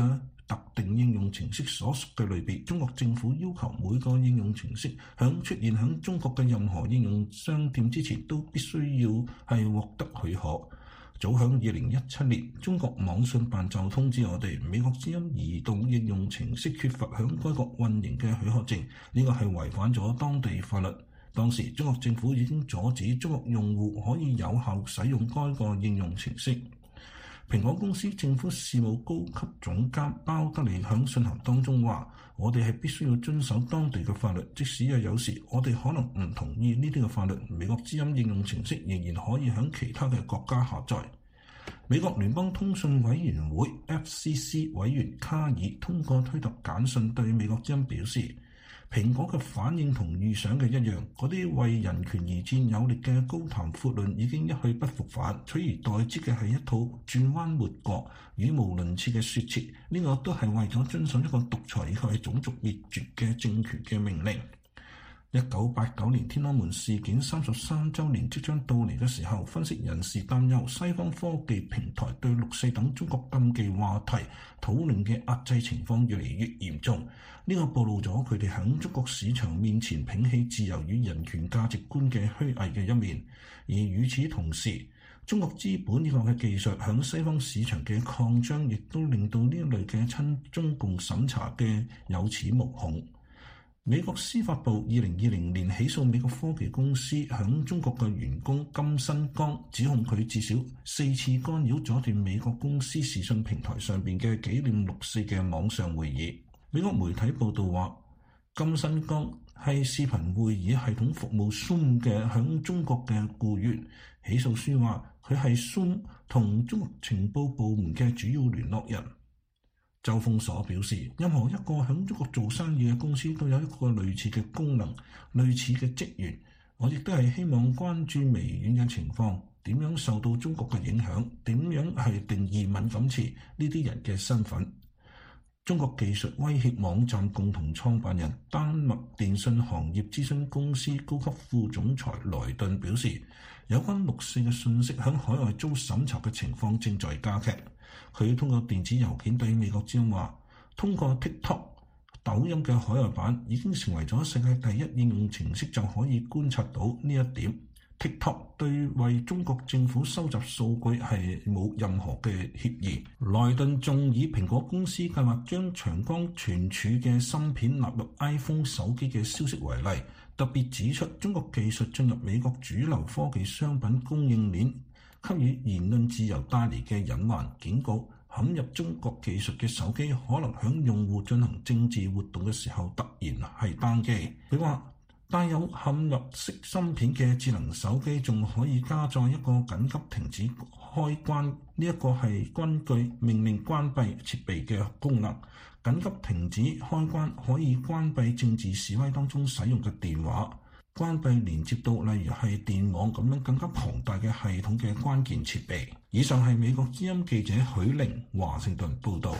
特定應用程式所屬嘅類別，中國政府要求每個應用程式響出現響中國嘅任何應用商店之前，都必須要係獲得許可。早響二零一七年，中國網信辦就通知我哋，美國之音移動應用程式缺乏響該國運營嘅許可證，呢個係違反咗當地法律。當時中國政府已經阻止中國用戶可以有效使用該個應用程式。蘋果公司政府事務高級總監包德利響信函當中話，我哋係必須要遵守當地嘅法律，即使係有時我哋可能唔同意呢啲嘅法律，美國之音應用程式仍然可以響其他嘅國家下載。美國聯邦通訊委員會 F C C 委員卡爾通過推特簡訊對美國之音表示，蘋果嘅反應同預想嘅一樣，嗰啲為人權而戰有力嘅高談闊論已經一去不復返，取而代之嘅係一套轉彎抹角、語無倫次嘅說辭，呢、這個都係為咗遵守一個獨裁以及係種族滅絕嘅政權嘅命令。一九八九年天安門事件三十三週年即將到嚟嘅時候，分析人士擔憂西方科技平台對六四等中國禁忌話題討論嘅壓制情況越嚟越嚴重。呢、這個暴露咗佢哋喺中國市場面前摒棄自由與人權價值觀嘅虛偽嘅一面。而與此同時，中國資本呢個嘅技術喺西方市場嘅擴張，亦都令到呢一類嘅親中共審查嘅有恃無恐。美國司法部二零二零年起訴美國科技公司響中國嘅員工金新剛，指控佢至少四次干擾阻斷美國公司視訊平台上邊嘅紀念六四嘅網上會議。美國媒體報道話，金新剛係視頻會議系統服務 Zoom 嘅響中國嘅僱員。起訴書話佢係 Zoom 同中國情報部門嘅主要聯絡人。周鋒所表示，任何一個響中國做生意嘅公司都有一個類似嘅功能、類似嘅職員。我亦都係希望關注微軟嘅情況，點樣受到中國嘅影響，點樣係定義敏感詞呢啲人嘅身份。中國技術威脅網站共同創辦人、丹麥電信行業諮詢公司高級副總裁萊頓表示，有關六四嘅信息響海外遭審查嘅情況正在加劇。佢通過電子郵件對美國之音話，通過 TikTok、抖音嘅海外版已經成為咗世界第一應用程式，就可以觀察到呢一點。TikTok 對為中國政府收集數據係冇任何嘅協議。萊頓仲以蘋果公司計劃將長江存儲嘅芯片納入 iPhone 手機嘅消息為例，特別指出中國技術進入美國主流科技商品供應鏈，給予言論自由帶嚟嘅隱患，警告陷入中國技術嘅手機可能響用戶進行政治活動嘅時候突然係單機。佢話帶有嵌入式芯片嘅智能手機仲可以加載一個緊急停止開關，呢、這、一個係根據命令關閉設備嘅功能。緊急停止開關可以關閉政治示威當中使用嘅電話，關閉連接到例如係電網咁樣更加龐大嘅系統嘅關鍵設備。以上係美國之音記者許玲華盛頓報導。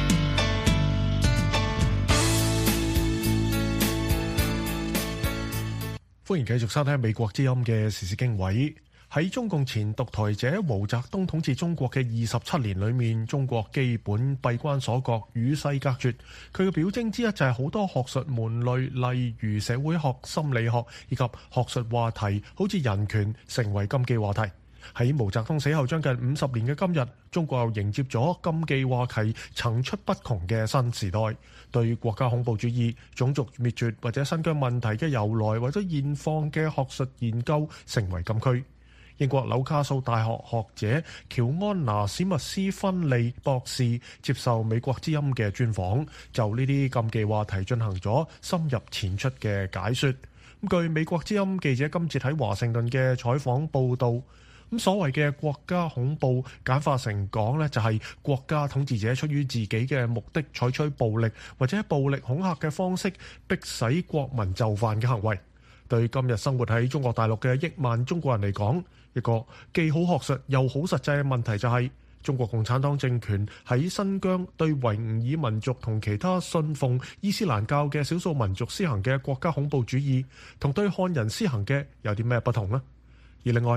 歡迎繼續收聽美國之音嘅時事經緯。喺中共前獨裁者毛澤東統治中國嘅二十七年裏面，中國基本閉關鎖國，與世隔絕。佢嘅表徵之一就係好多學術門類，例如社會學、心理學以及學術話題，好似人權，成為禁忌話題。喺毛澤東死後將近五十年嘅今日，中國又迎接咗禁忌話題層出不窮嘅新時代，對國家恐怖主義、種族滅絕或者新疆問題嘅由來或者現況嘅學術研究成為禁區。英國紐卡素大學學者喬安娜史密斯芬利博士接受美國之音嘅專訪，就呢啲禁忌話題進行咗深入淺出嘅解說。咁據美國之音記者今次喺華盛頓嘅採訪報導，咁所謂嘅國家恐怖簡化成講呢，就係國家統治者出於自己嘅目的，採取暴力或者暴力恐嚇嘅方式，迫使國民就範嘅行為。對今日生活喺中國大陸嘅億萬中國人嚟講，一個既好學術又好實際嘅問題就係、是、中國共產黨政權喺新疆對維吾爾民族同其他信奉伊斯蘭教嘅少數民族施行嘅國家恐怖主義，同對漢人施行嘅有啲咩不同呢？而另外，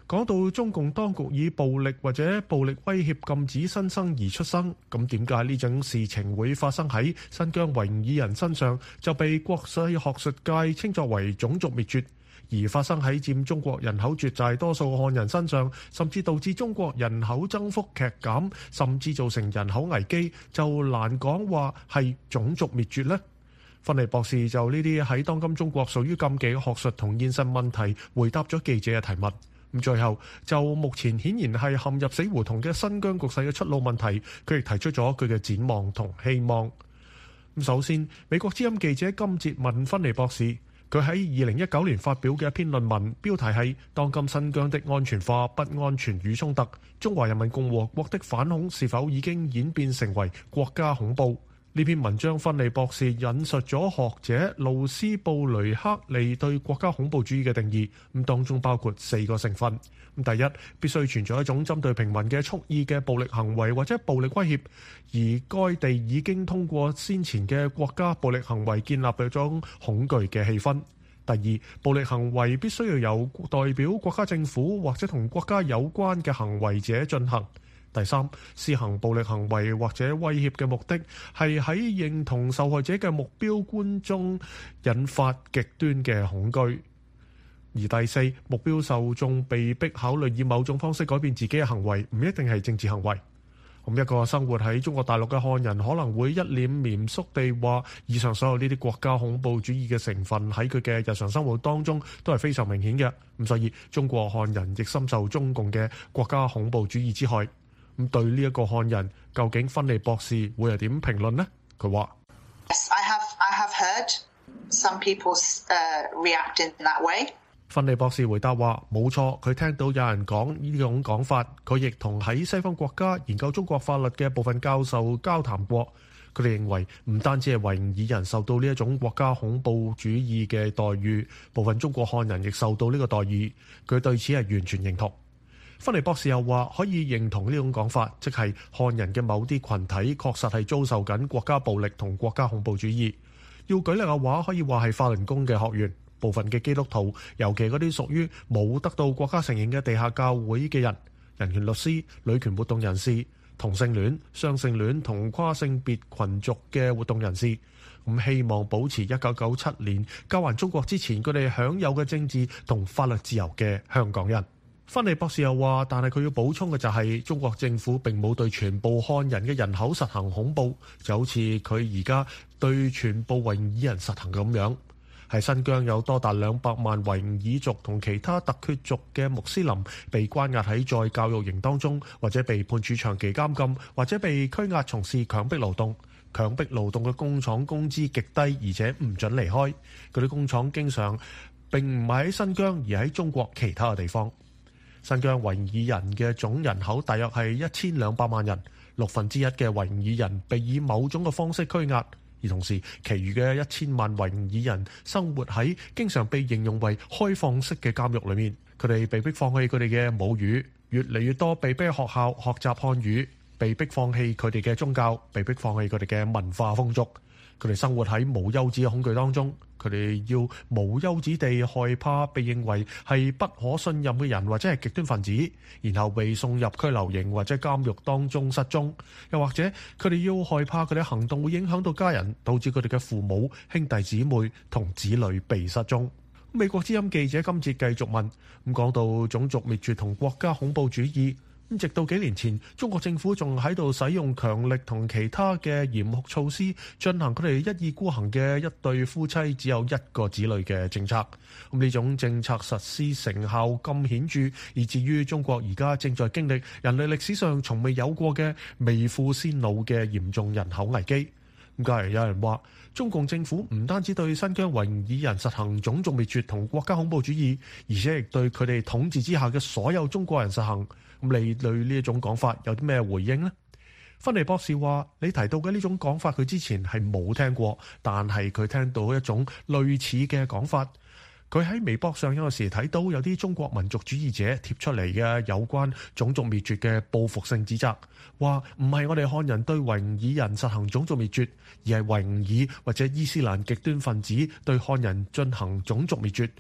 講到中共當局以暴力或者暴力威脅禁止新生兒出生，咁點解呢種事情會發生喺新疆維吾爾人身上，就被國際學術界稱作為種族滅絕，而發生喺佔中國人口絕大多數漢人身上，甚至導致中國人口增幅劇減，甚至造成人口危機，就難講話係種族滅絕呢？芬尼博士就呢啲喺當今中國屬於禁忌嘅學術同現實問題回答咗記者嘅提問。咁最後就目前顯然係陷入死胡同嘅新疆局勢嘅出路問題，佢亦提出咗佢嘅展望同希望。咁首先，美國之音記者金哲問芬尼博士，佢喺二零一九年發表嘅一篇論文，標題係《當今新疆的安全化、不安全與衝突：中華人民共和國的反恐是否已經演變成為國家恐怖》。呢篇文章，芬尼博士引述咗學者盧斯布雷克利對國家恐怖主義嘅定義，咁當中包括四個成分。咁第一，必須存在一種針對平民嘅蓄意嘅暴力行為或者暴力威脅，而該地已經通過先前嘅國家暴力行為建立咗一種恐懼嘅氣氛。第二，暴力行為必須要有代表國家政府或者同國家有關嘅行為者進行。第三，施行暴力行為或者威脅嘅目的係喺認同受害者嘅目標觀中引發極端嘅恐懼。而第四，目標受眾被迫考慮以某種方式改變自己嘅行為，唔一定係政治行為。咁一個生活喺中國大陸嘅漢人可能會一臉嚴肅地話，以上所有呢啲國家恐怖主義嘅成分喺佢嘅日常生活當中都係非常明顯嘅。咁所以中國漢人亦深受中共嘅國家恐怖主義之害。咁對呢一個漢人，究竟芬尼博士會係點評論呢？佢話 ：Yes, I have, I have heard some people, uh, react in that way. 芬尼博士回答話：冇錯，佢聽到有人講呢種講法，佢亦同喺西方國家研究中國法律嘅部分教授交談過。佢哋認為唔單止係維吾爾人受到呢一種國家恐怖主義嘅待遇，部分中國漢人亦受到呢個待遇。佢對此係完全認同。芬尼博士又話：可以認同呢種講法，即係漢人嘅某啲群體確實係遭受緊國家暴力同國家恐怖主義。要舉例嘅話，可以話係法輪功嘅學員，部分嘅基督徒，尤其嗰啲屬於冇得到國家承認嘅地下教會嘅人、人權律師、女權活動人士、同性戀、雙性戀同跨性別群族嘅活動人士，咁希望保持一九九七年交還中國之前佢哋享有嘅政治同法律自由嘅香港人。芬尼博士又話，但係佢要補充嘅就係、是、中國政府並冇對全部漢人嘅人口實行恐怖，就好似佢而家對全部維吾爾人實行咁樣。喺新疆有多達兩百萬維吾爾族同其他突厥族嘅穆斯林被關押喺在教育營當中，或者被判處長期監禁，或者被拘押從事強迫勞動。強迫勞動嘅工廠工資極低，而且唔准離開。嗰啲工廠經常並唔係喺新疆，而喺中國其他嘅地方。新疆維吾爾人嘅總人口大約係一千兩百萬人，六分之一嘅維吾爾人被以某種嘅方式拘押，而同時其餘嘅一千萬維吾爾人生活喺經常被形容為開放式嘅監獄裏面。佢哋被迫放棄佢哋嘅母語，越嚟越多被迫喺學校學習漢語，被迫放棄佢哋嘅宗教，被迫放棄佢哋嘅文化風俗。佢哋生活喺無休止嘅恐懼當中，佢哋要無休止地害怕被認為係不可信任嘅人或者係極端分子，然後被送入拘留營或者監獄當中失蹤，又或者佢哋要害怕佢哋行動會影響到家人，導致佢哋嘅父母、兄弟姊妹同子女被失蹤。美國之音記者金哲繼續問，咁講到種族滅絕同國家恐怖主義，咁直到幾年前，中國政府仲喺度使用強力同其他嘅嚴酷措施進行佢哋一意孤行嘅一對夫妻只有一個子女嘅政策。咁呢種政策實施成效咁顯著，以至於中國而家正在經歷人類歷史上從未有過嘅未富先老嘅嚴重人口危機。咁假如有人話中共政府唔單止對新疆維吾爾人實行種族滅絕同國家恐怖主義，而且亦對佢哋統治之下嘅所有中國人實行，咁你對呢一種講法有啲咩回應呢？芬尼博士話：你提到嘅呢種講法，佢之前係冇聽過，但係佢聽到一種類似嘅講法。佢喺微博上有時睇到有啲中國民族主義者貼出嚟嘅有關種族滅絕嘅報復性指責，話唔係我哋漢人對維吾爾人實行種族滅絕，而係維吾爾或者伊斯蘭極端分子對漢人進行種族滅絕。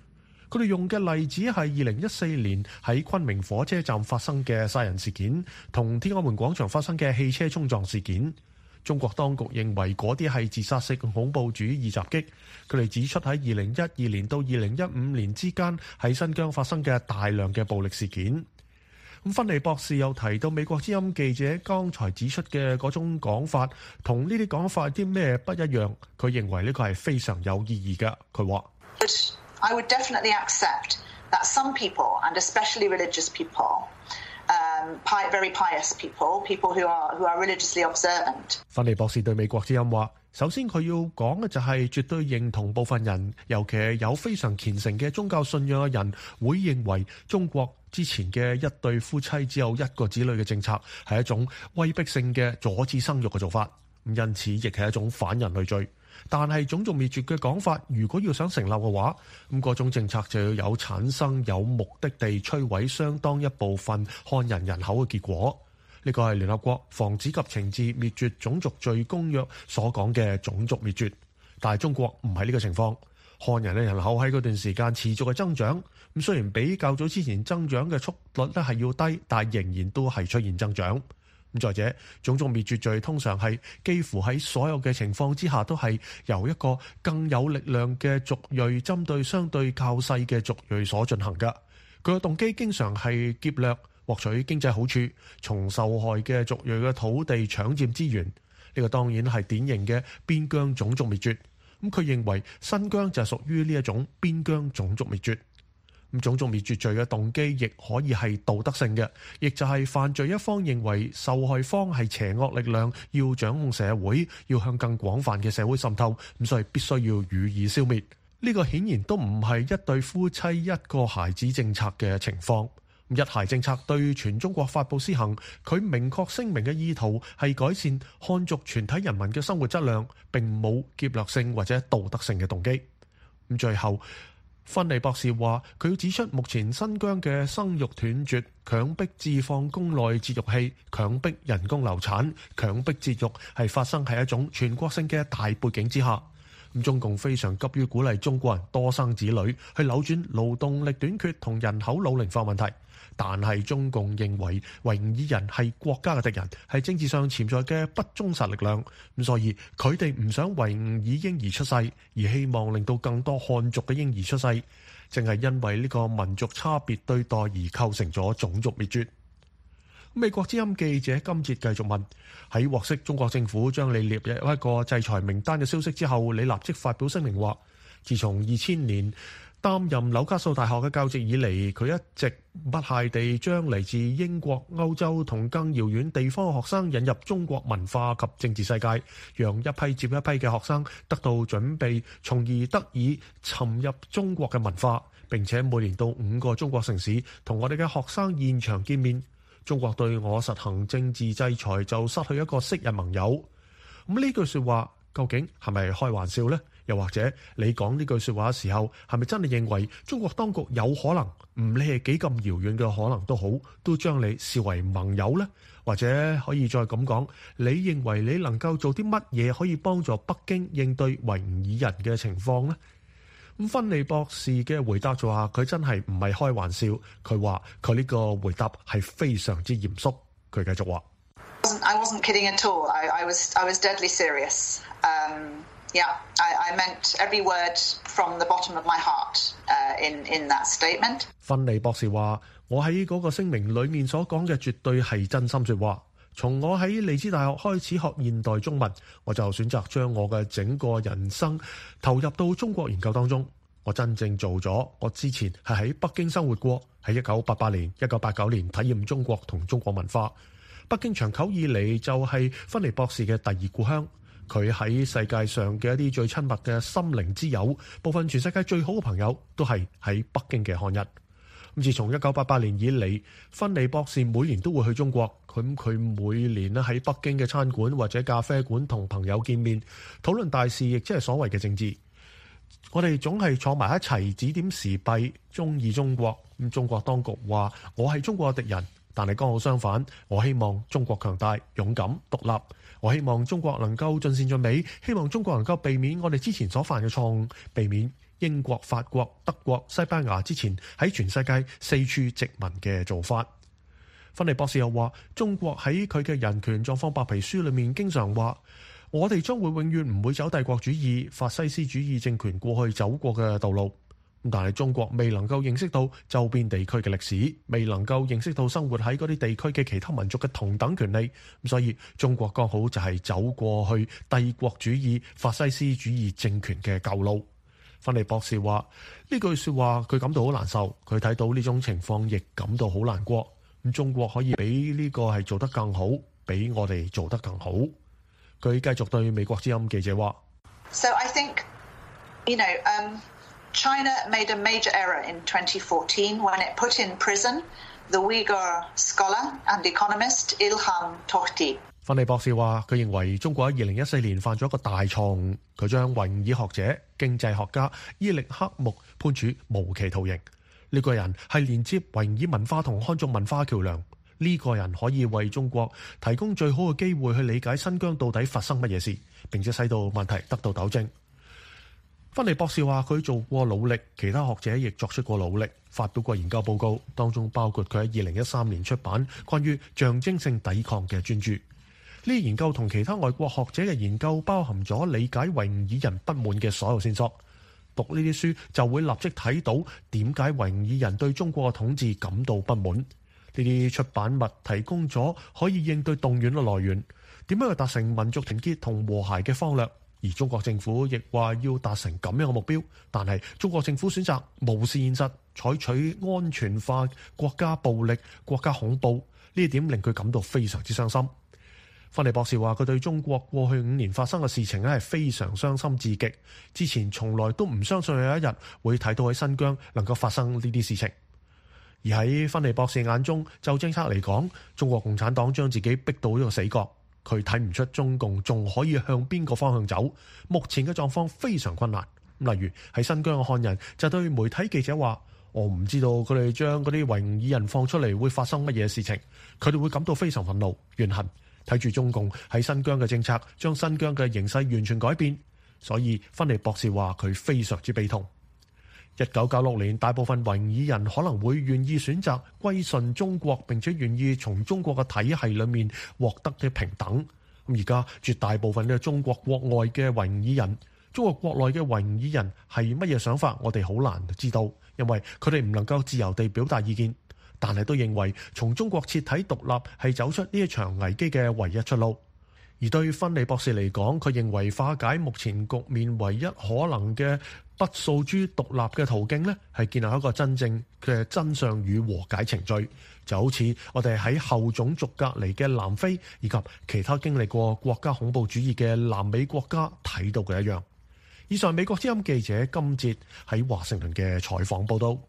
佢哋用嘅例子係二零一四年喺昆明火車站發生嘅殺人事件，同天安門廣場發生嘅汽車衝撞事件。中國當局認為嗰啲係自殺式恐怖主義襲擊。佢哋指出喺二零一二年到二零一五年之間喺新疆發生嘅大量嘅暴力事件。咁芬尼博士又提到美國之音記者剛才指出嘅嗰種講法，同呢啲講法有啲咩不一樣？佢認為呢個係非常有意義嘅。佢話 I would definitely accept that some people, and especially religious people, um, very pious people, people who are who are religiously observant. 芬尼博士對美國之音話：首先佢要講嘅就係絕對認同部分人，尤其係有非常虔誠嘅宗教信仰嘅人，會認為中國之前嘅一對夫妻只有一個子女嘅政策係一種威逼性嘅阻止生育嘅做法，因此亦係一種反人類罪。但係種族滅絕嘅講法，如果要想成立嘅話，咁嗰種政策就要有產生有目的地摧毀相當一部分漢人人口嘅結果。呢個係聯合國防止及懲治滅絕種族罪公約所講嘅種族滅絕。但係中國唔係呢個情況，漢人嘅人口喺嗰段時間持續嘅增長。咁雖然比較早之前增長嘅速率咧係要低，但係仍然都係出現增長。咁再者，種族滅絕罪通常係幾乎喺所有嘅情況之下都係由一個更有力量嘅族裔針對相對較細嘅族裔所進行嘅。佢嘅動機經常係劫掠、獲取經濟好處，從受害嘅族裔嘅土地搶佔資源。呢、這個當然係典型嘅邊疆種族滅絕。咁佢認為新疆就係屬於呢一種邊疆種族滅絕。咁種族滅絕罪嘅動機亦可以係道德性嘅，亦就係犯罪一方認為受害方係邪惡力量，要掌控社會，要向更廣泛嘅社會滲透，咁所以必須要予以消滅。呢個顯然都唔係一對夫妻一個孩子政策嘅情況。一孩政策對全中國發布施行，佢明確聲明嘅意圖係改善漢族全體人民嘅生活質量，並冇劫掠性或者道德性嘅動機。咁最後，芬尼博士話：佢要指出，目前新疆嘅生育斷絕、強迫置放宮內節育器、強迫人工流產、強迫節育係發生喺一種全國性嘅大背景之下。咁中共非常急於鼓勵中國人多生子女，去扭轉勞動力短缺同人口老齡化問題。但係中共認為維吾爾人係國家嘅敵人，係政治上潛在嘅不忠實力量。咁所以佢哋唔想維吾爾嬰兒出世，而希望令到更多漢族嘅嬰兒出世，正係因為呢個民族差別對待而構成咗種族滅絕。美國之音記者今節繼續問：喺獲悉中國政府將你列入一個制裁名單嘅消息之後，你立即發表聲明話，自從二千年擔任紐卡素大學嘅教職以嚟，佢一直不懈地將嚟自英國、歐洲同更遙遠地方嘅學生引入中國文化及政治世界，讓一批接一批嘅學生得到準備，從而得以沉入中國嘅文化，並且每年到五個中國城市同我哋嘅學生現場見面。中國對我實行政治制裁就失去一個昔日盟友。咁呢句說話究竟係咪開玩笑呢？又或者你講呢句說話嘅時候，係咪真係認為中國當局有可能唔理係幾咁遙遠嘅可能都好，都將你視為盟友呢？或者可以再咁講，你認為你能夠做啲乜嘢可以幫助北京應對維吾爾人嘅情況呢？咁芬尼博士嘅回答就話佢真係唔係開玩笑，佢話佢呢個回答係非常之嚴肅。佢繼續話 I wasn't kidding at all. I, I was I was deadly serious. Um, yeah, I, I meant every word from the bottom of my heart uh, in in that statement. 芬尼博士話：我喺嗰個聲明裡面所講嘅絕對係真心説話。從我喺利茲大學開始學現代中文，我就選擇將我嘅整個人生投入到中國研究當中。我真正做咗，我之前係喺北京生活過，喺一九八八年、一九八九年體驗中國同中國文化。北京長久以嚟就係芬尼博士嘅第二故鄉。佢喺世界上嘅一啲最親密嘅心靈之友，部分全世界最好嘅朋友都係喺北京嘅漢人。咁自從一九八八年以嚟，芬尼博士每年都會去中國。咁佢每年咧喺北京嘅餐館或者咖啡館同朋友見面，討論大事，亦即係所謂嘅政治。我哋總係坐埋一齊指點時弊，中意中國。咁中國當局話我係中國嘅敵人， 但係剛好相反，我希望中國強大、勇敢、獨立。我希望中國能夠盡善盡美，希望中國能夠避免我哋之前所犯嘅錯誤，避免英國、法國、德國、西班牙之前喺全世界四處殖民嘅做法。芬尼博士又話，中國喺佢嘅人權狀況白皮書裏面經常話，我哋將會永遠唔會走帝國主義、法西斯主義政權過去走過嘅道路。但係中國未能夠認識到周邊地區嘅歷史，未能夠認識到生活喺嗰啲地區嘅其他民族嘅同等權利，咁所以中國剛好就係走過去帝國主義、法西斯主義政權嘅舊路。芬尼博士話呢句說話佢感到好難受，佢睇到呢種情況亦感到好難過。咁中國可以比呢個係做得更好，比我哋做得更好。佢繼續對美國之音記者話 So I think, you know, um, China made a major error in twenty fourteen when it put in prison the Uyghur scholar and economist Ilham Tohti。 芬尼博士話，佢認為中國喺二零一四年犯咗一個大錯誤，佢將維吾爾學者、經濟學家伊力克木判處無期徒刑。呢、這個人係連接維吾爾文化同漢族文化橋樑，呢、這個人可以為中國提供最好嘅機會去理解新疆到底發生乜嘢事，並且使到問題得到糾正。芬尼博士話，佢做過努力，其他學者亦作出過努力，發表過研究報告，當中包括佢喺二零一三年出版關於象徵性抵抗嘅專著。呢啲研究同其他外國學者嘅研究包含咗理解維吾爾人不滿嘅所有線索。讀呢啲書就會立即睇到點解維吾爾人對中國嘅統治感到不滿。呢啲出版物提供咗可以應對動員嘅來源，點樣去達成民族團結同和諧嘅方略。而中國政府亦話要達成咁樣嘅目標，但係中國政府選擇無視現實，採取安全化國家暴力、國家恐怖，呢一點令佢感到非常之傷心。芬尼博士話，佢對中國過去五年發生嘅事情咧係非常傷心至極，之前從來都唔相信有一日會睇到喺新疆能夠發生呢啲事情。而喺芬尼博士眼中，就政策嚟講，中國共產黨將自己逼到呢個死角。佢睇唔出中共仲可以向邊個方向走，目前嘅狀況非常困難。例如喺新疆嘅漢人就對媒體記者話，我唔知道佢哋將嗰啲維吾爾人放出嚟會發生乜嘢事情，佢哋會感到非常憤怒、怨恨，睇住中共喺新疆嘅政策將新疆嘅形勢完全改變，所以芬尼博士話佢非常之悲痛。一九九六年，大部分維吾爾人可能會願意選擇歸順中國，並且願意從中國嘅體系裏面獲得嘅平等。咁而家絕大部分嘅中國國外嘅維吾爾人，中國國內嘅維吾爾人係乜嘢想法，我哋好難知道，因為佢哋唔能夠自由地表達意見。但係都認為從中國徹底獨立係走出呢一場危機嘅唯一出路。而對芬尼博士嚟講，佢認為化解目前局面唯一可能嘅不訴諸獨立嘅途徑呢，係建立一個真正嘅真相與和解程序，就好似我哋喺後種族隔離嘅南非以及其他經歷過國家恐怖主義嘅南美國家睇到嘅一樣。以上美國之音記者金哲喺華盛頓嘅採訪報道。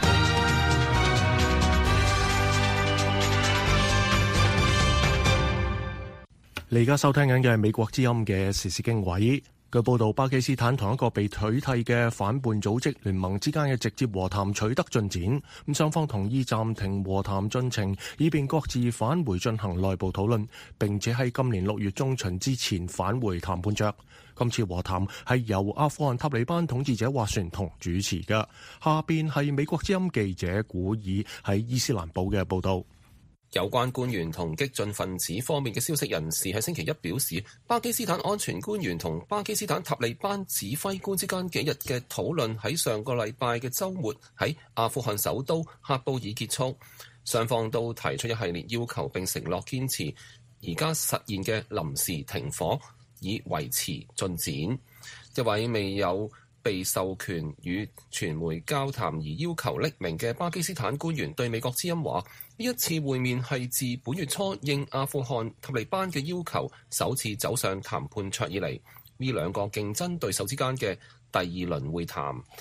你而家收聽緊嘅係美國之音嘅時事經緯。據報道，巴基斯坦同一個被取締嘅反叛組織聯盟之間嘅直接和談取得進展，咁雙方同意暫停和談進程，以便各自返回進行內部討論，並且喺今年六月中旬之前返回談判桌。今次和談係由阿富汗塔利班統治者斡旋同主持嘅。下邊係美國之音記者古爾喺伊斯蘭堡嘅報導。 有關官員同激進分子方面嘅消息人士喺星期一表示，巴基斯坦安全官員同巴基斯坦塔利班指揮官之間幾日嘅討論喺上個禮拜嘅週末喺阿富汗首都喀布爾結束，雙方都提出一系列要求並承諾堅持而家實現嘅臨時停火，以維持進展。一位未有被授權與傳媒交談而要求匿名嘅巴基斯坦官員對美國之音話，呢一次會面係自本月初應阿富汗塔利班嘅要求首次走上談判桌以嚟，呢兩個競爭對手之間嘅第二輪會談。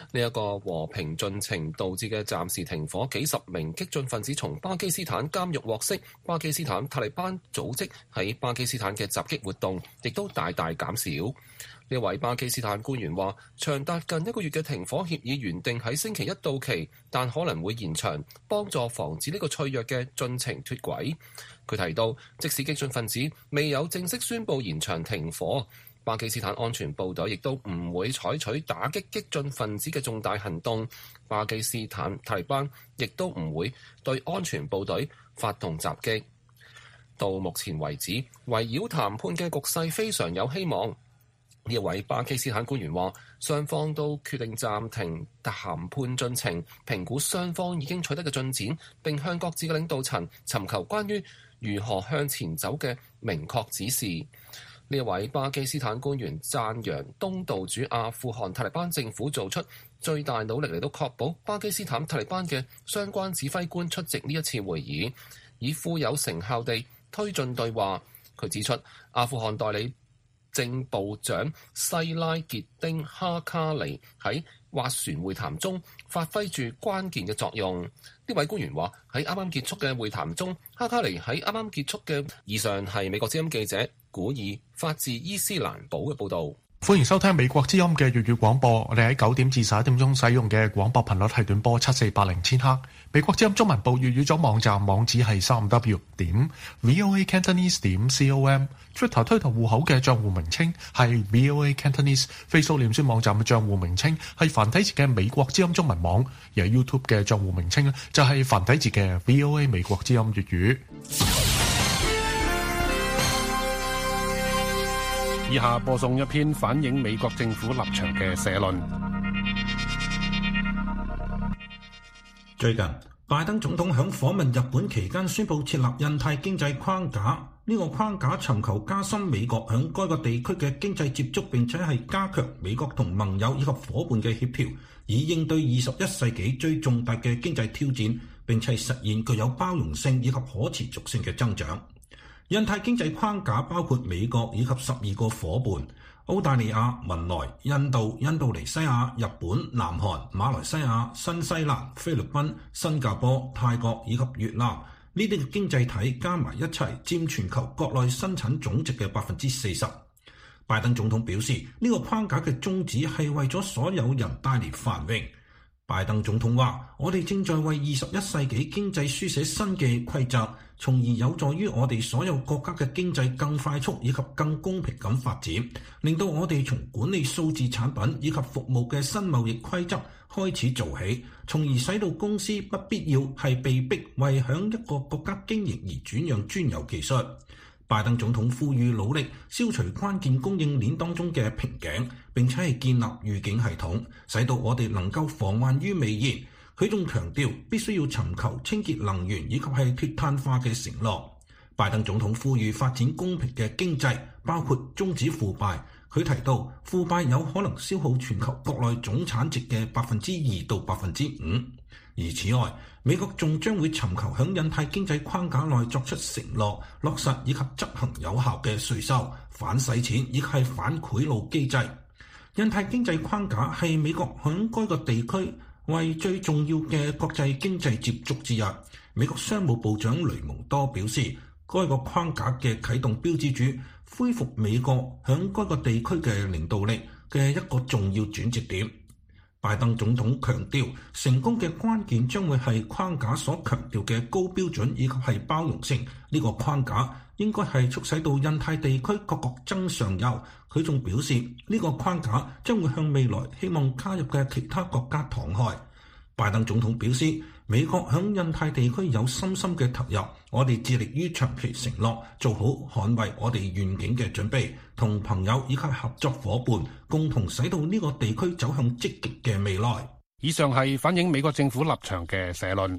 呢一個和平進程導致嘅暫時停火，幾十名激進分子從巴基斯坦監獄獲釋，巴基斯坦塔利班組織喺巴基斯坦嘅襲擊活動亦都大大減少。呢位巴基斯坦官員話，長達近一個月嘅停火協議原定喺星期一到期，但可能會延長，幫助防止呢個脆弱嘅進程脫軌。佢提到，即使激進分子未有正式宣布延長停火，巴基斯坦安全部隊亦都唔會採取打擊激進分子嘅重大行動。巴基斯坦塔利班亦都唔會對安全部隊發動襲擊。到目前為止，圍繞談判嘅局勢非常有希望。呢一位巴基斯坦官員話，雙方都決定暫停談判進程，評估雙方已經取得嘅進展，並向各自嘅領導層尋求關於如何向前走嘅明確指示。呢一位巴基斯坦官員讚揚東道主阿富汗塔利班政府做出最大努力嚟到確保巴基斯坦塔利班嘅相關指揮官出席呢一次會議，以富有成效地推進對話。佢指出，阿富汗代理正部長西拉傑丁哈卡尼喺斡旋會談中發揮住關鍵嘅作用。呢位官員話，喺啱啱結束嘅會談中，哈卡尼喺啱啱結束嘅。以上係美國之音記者古爾發自伊斯蘭堡嘅報導。 歡迎收聽美國之音嘅粵語廣播。我哋喺九點至十一點鐘使用嘅廣播頻率係短波七四八零千赫。美國之音中文部粵語組網站網址係三 w 點 voa cantonese 點 com。Twitter 推特戶口嘅賬戶名稱係 voa cantonese。Facebook 臉書網站嘅賬戶名稱係繁體字嘅美國之音中文網。而 YouTube 嘅賬戶名稱呢就係繁體字嘅 voa 美國之音粵語。 以下播送一篇反映美國政府立場嘅社論。 最近，拜登總統響訪問日本期間宣布設立印太經濟框架，呢個框架尋求加深美國響該個地區嘅經濟接觸，並且係加強美國同盟友以及伙伴嘅協調，以應對二十一世紀最重大嘅經濟挑戰，並且實現具有包容性以及可持續性嘅增長。印太經濟框架包括美國以及十二個伙伴：澳大利亞、文萊、印度、印度尼西亞、日本、南韓、馬來西亞、新西蘭、菲律賓、新加坡、泰國以及越南。呢啲嘅經濟體加埋一齊佔全球國內生產總值嘅百分之四十。拜登總統表示，呢個框架嘅宗旨係為咗所有人帶嚟繁榮。拜登總統話：我哋正在為二十一世紀經濟書寫新嘅規則，從而有助於我哋所有國家嘅經濟更快速以及更公平咁發展，令到我哋從管理數字產品以及服務嘅新貿易規則開始做起，從而使到公司不必要係被逼為響一個國家經營而轉讓專有技術。拜登總統呼籲努力消除關鍵供應鏈當中嘅瓶頸，並且係建立預警系統，使到我哋能夠防患於未然。佢仲強調必須要尋求清潔能源以及係脫碳化嘅承諾。拜登總統呼籲發展公平嘅經濟，包括終止腐敗。佢提到腐敗有可能消耗全球國內總產值嘅百分之二到百分之五。而此外，美國仲將會尋求響印太經濟框架內作出承諾，落實以及執行有效嘅稅收、反洗錢以及係反賄賂機制。印太經濟框架係美國響該個地區為最重要嘅國際經濟接觸之一。美國商務部長雷蒙多表示，該個框架嘅啟動標誌住恢復美國響該個地區嘅領導力嘅一個重要轉折點。拜登總統強調，成功嘅關鍵將會係框架所強調嘅高標準以及係包容性。呢個框架應該係促使到印太地區各國爭上游。佢仲表示，呢個框架將會向未來希望加入嘅其他國家搪開。拜登總統表示，美國響印太地區有深深嘅投入，我哋致力於長期承諾，做好捍衛我哋願景嘅準備，同朋友以及合作夥伴共同使到呢個地區走向積極嘅未來。 以上係反映美國政府立場嘅社論。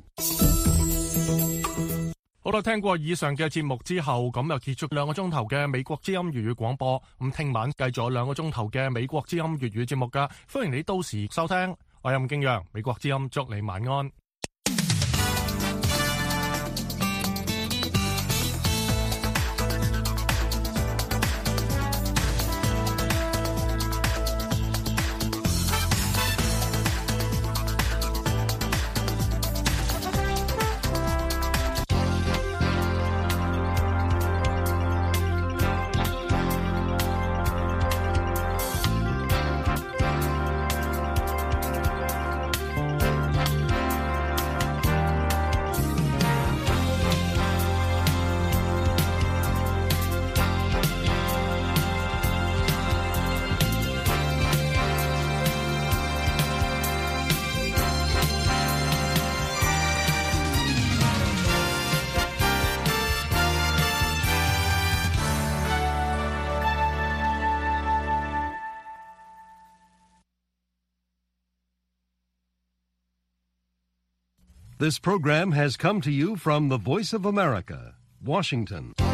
好啦，聽過以上嘅節目之後，咁又結束兩個鐘頭嘅美國之音粵語廣播。咁聽晚繼續有兩個鐘頭嘅美國之音粵語節目噶，歡迎你到時收聽。我係吳敬陽，美國之音祝你晚安。 This program has come to you from the Voice of America, Washington.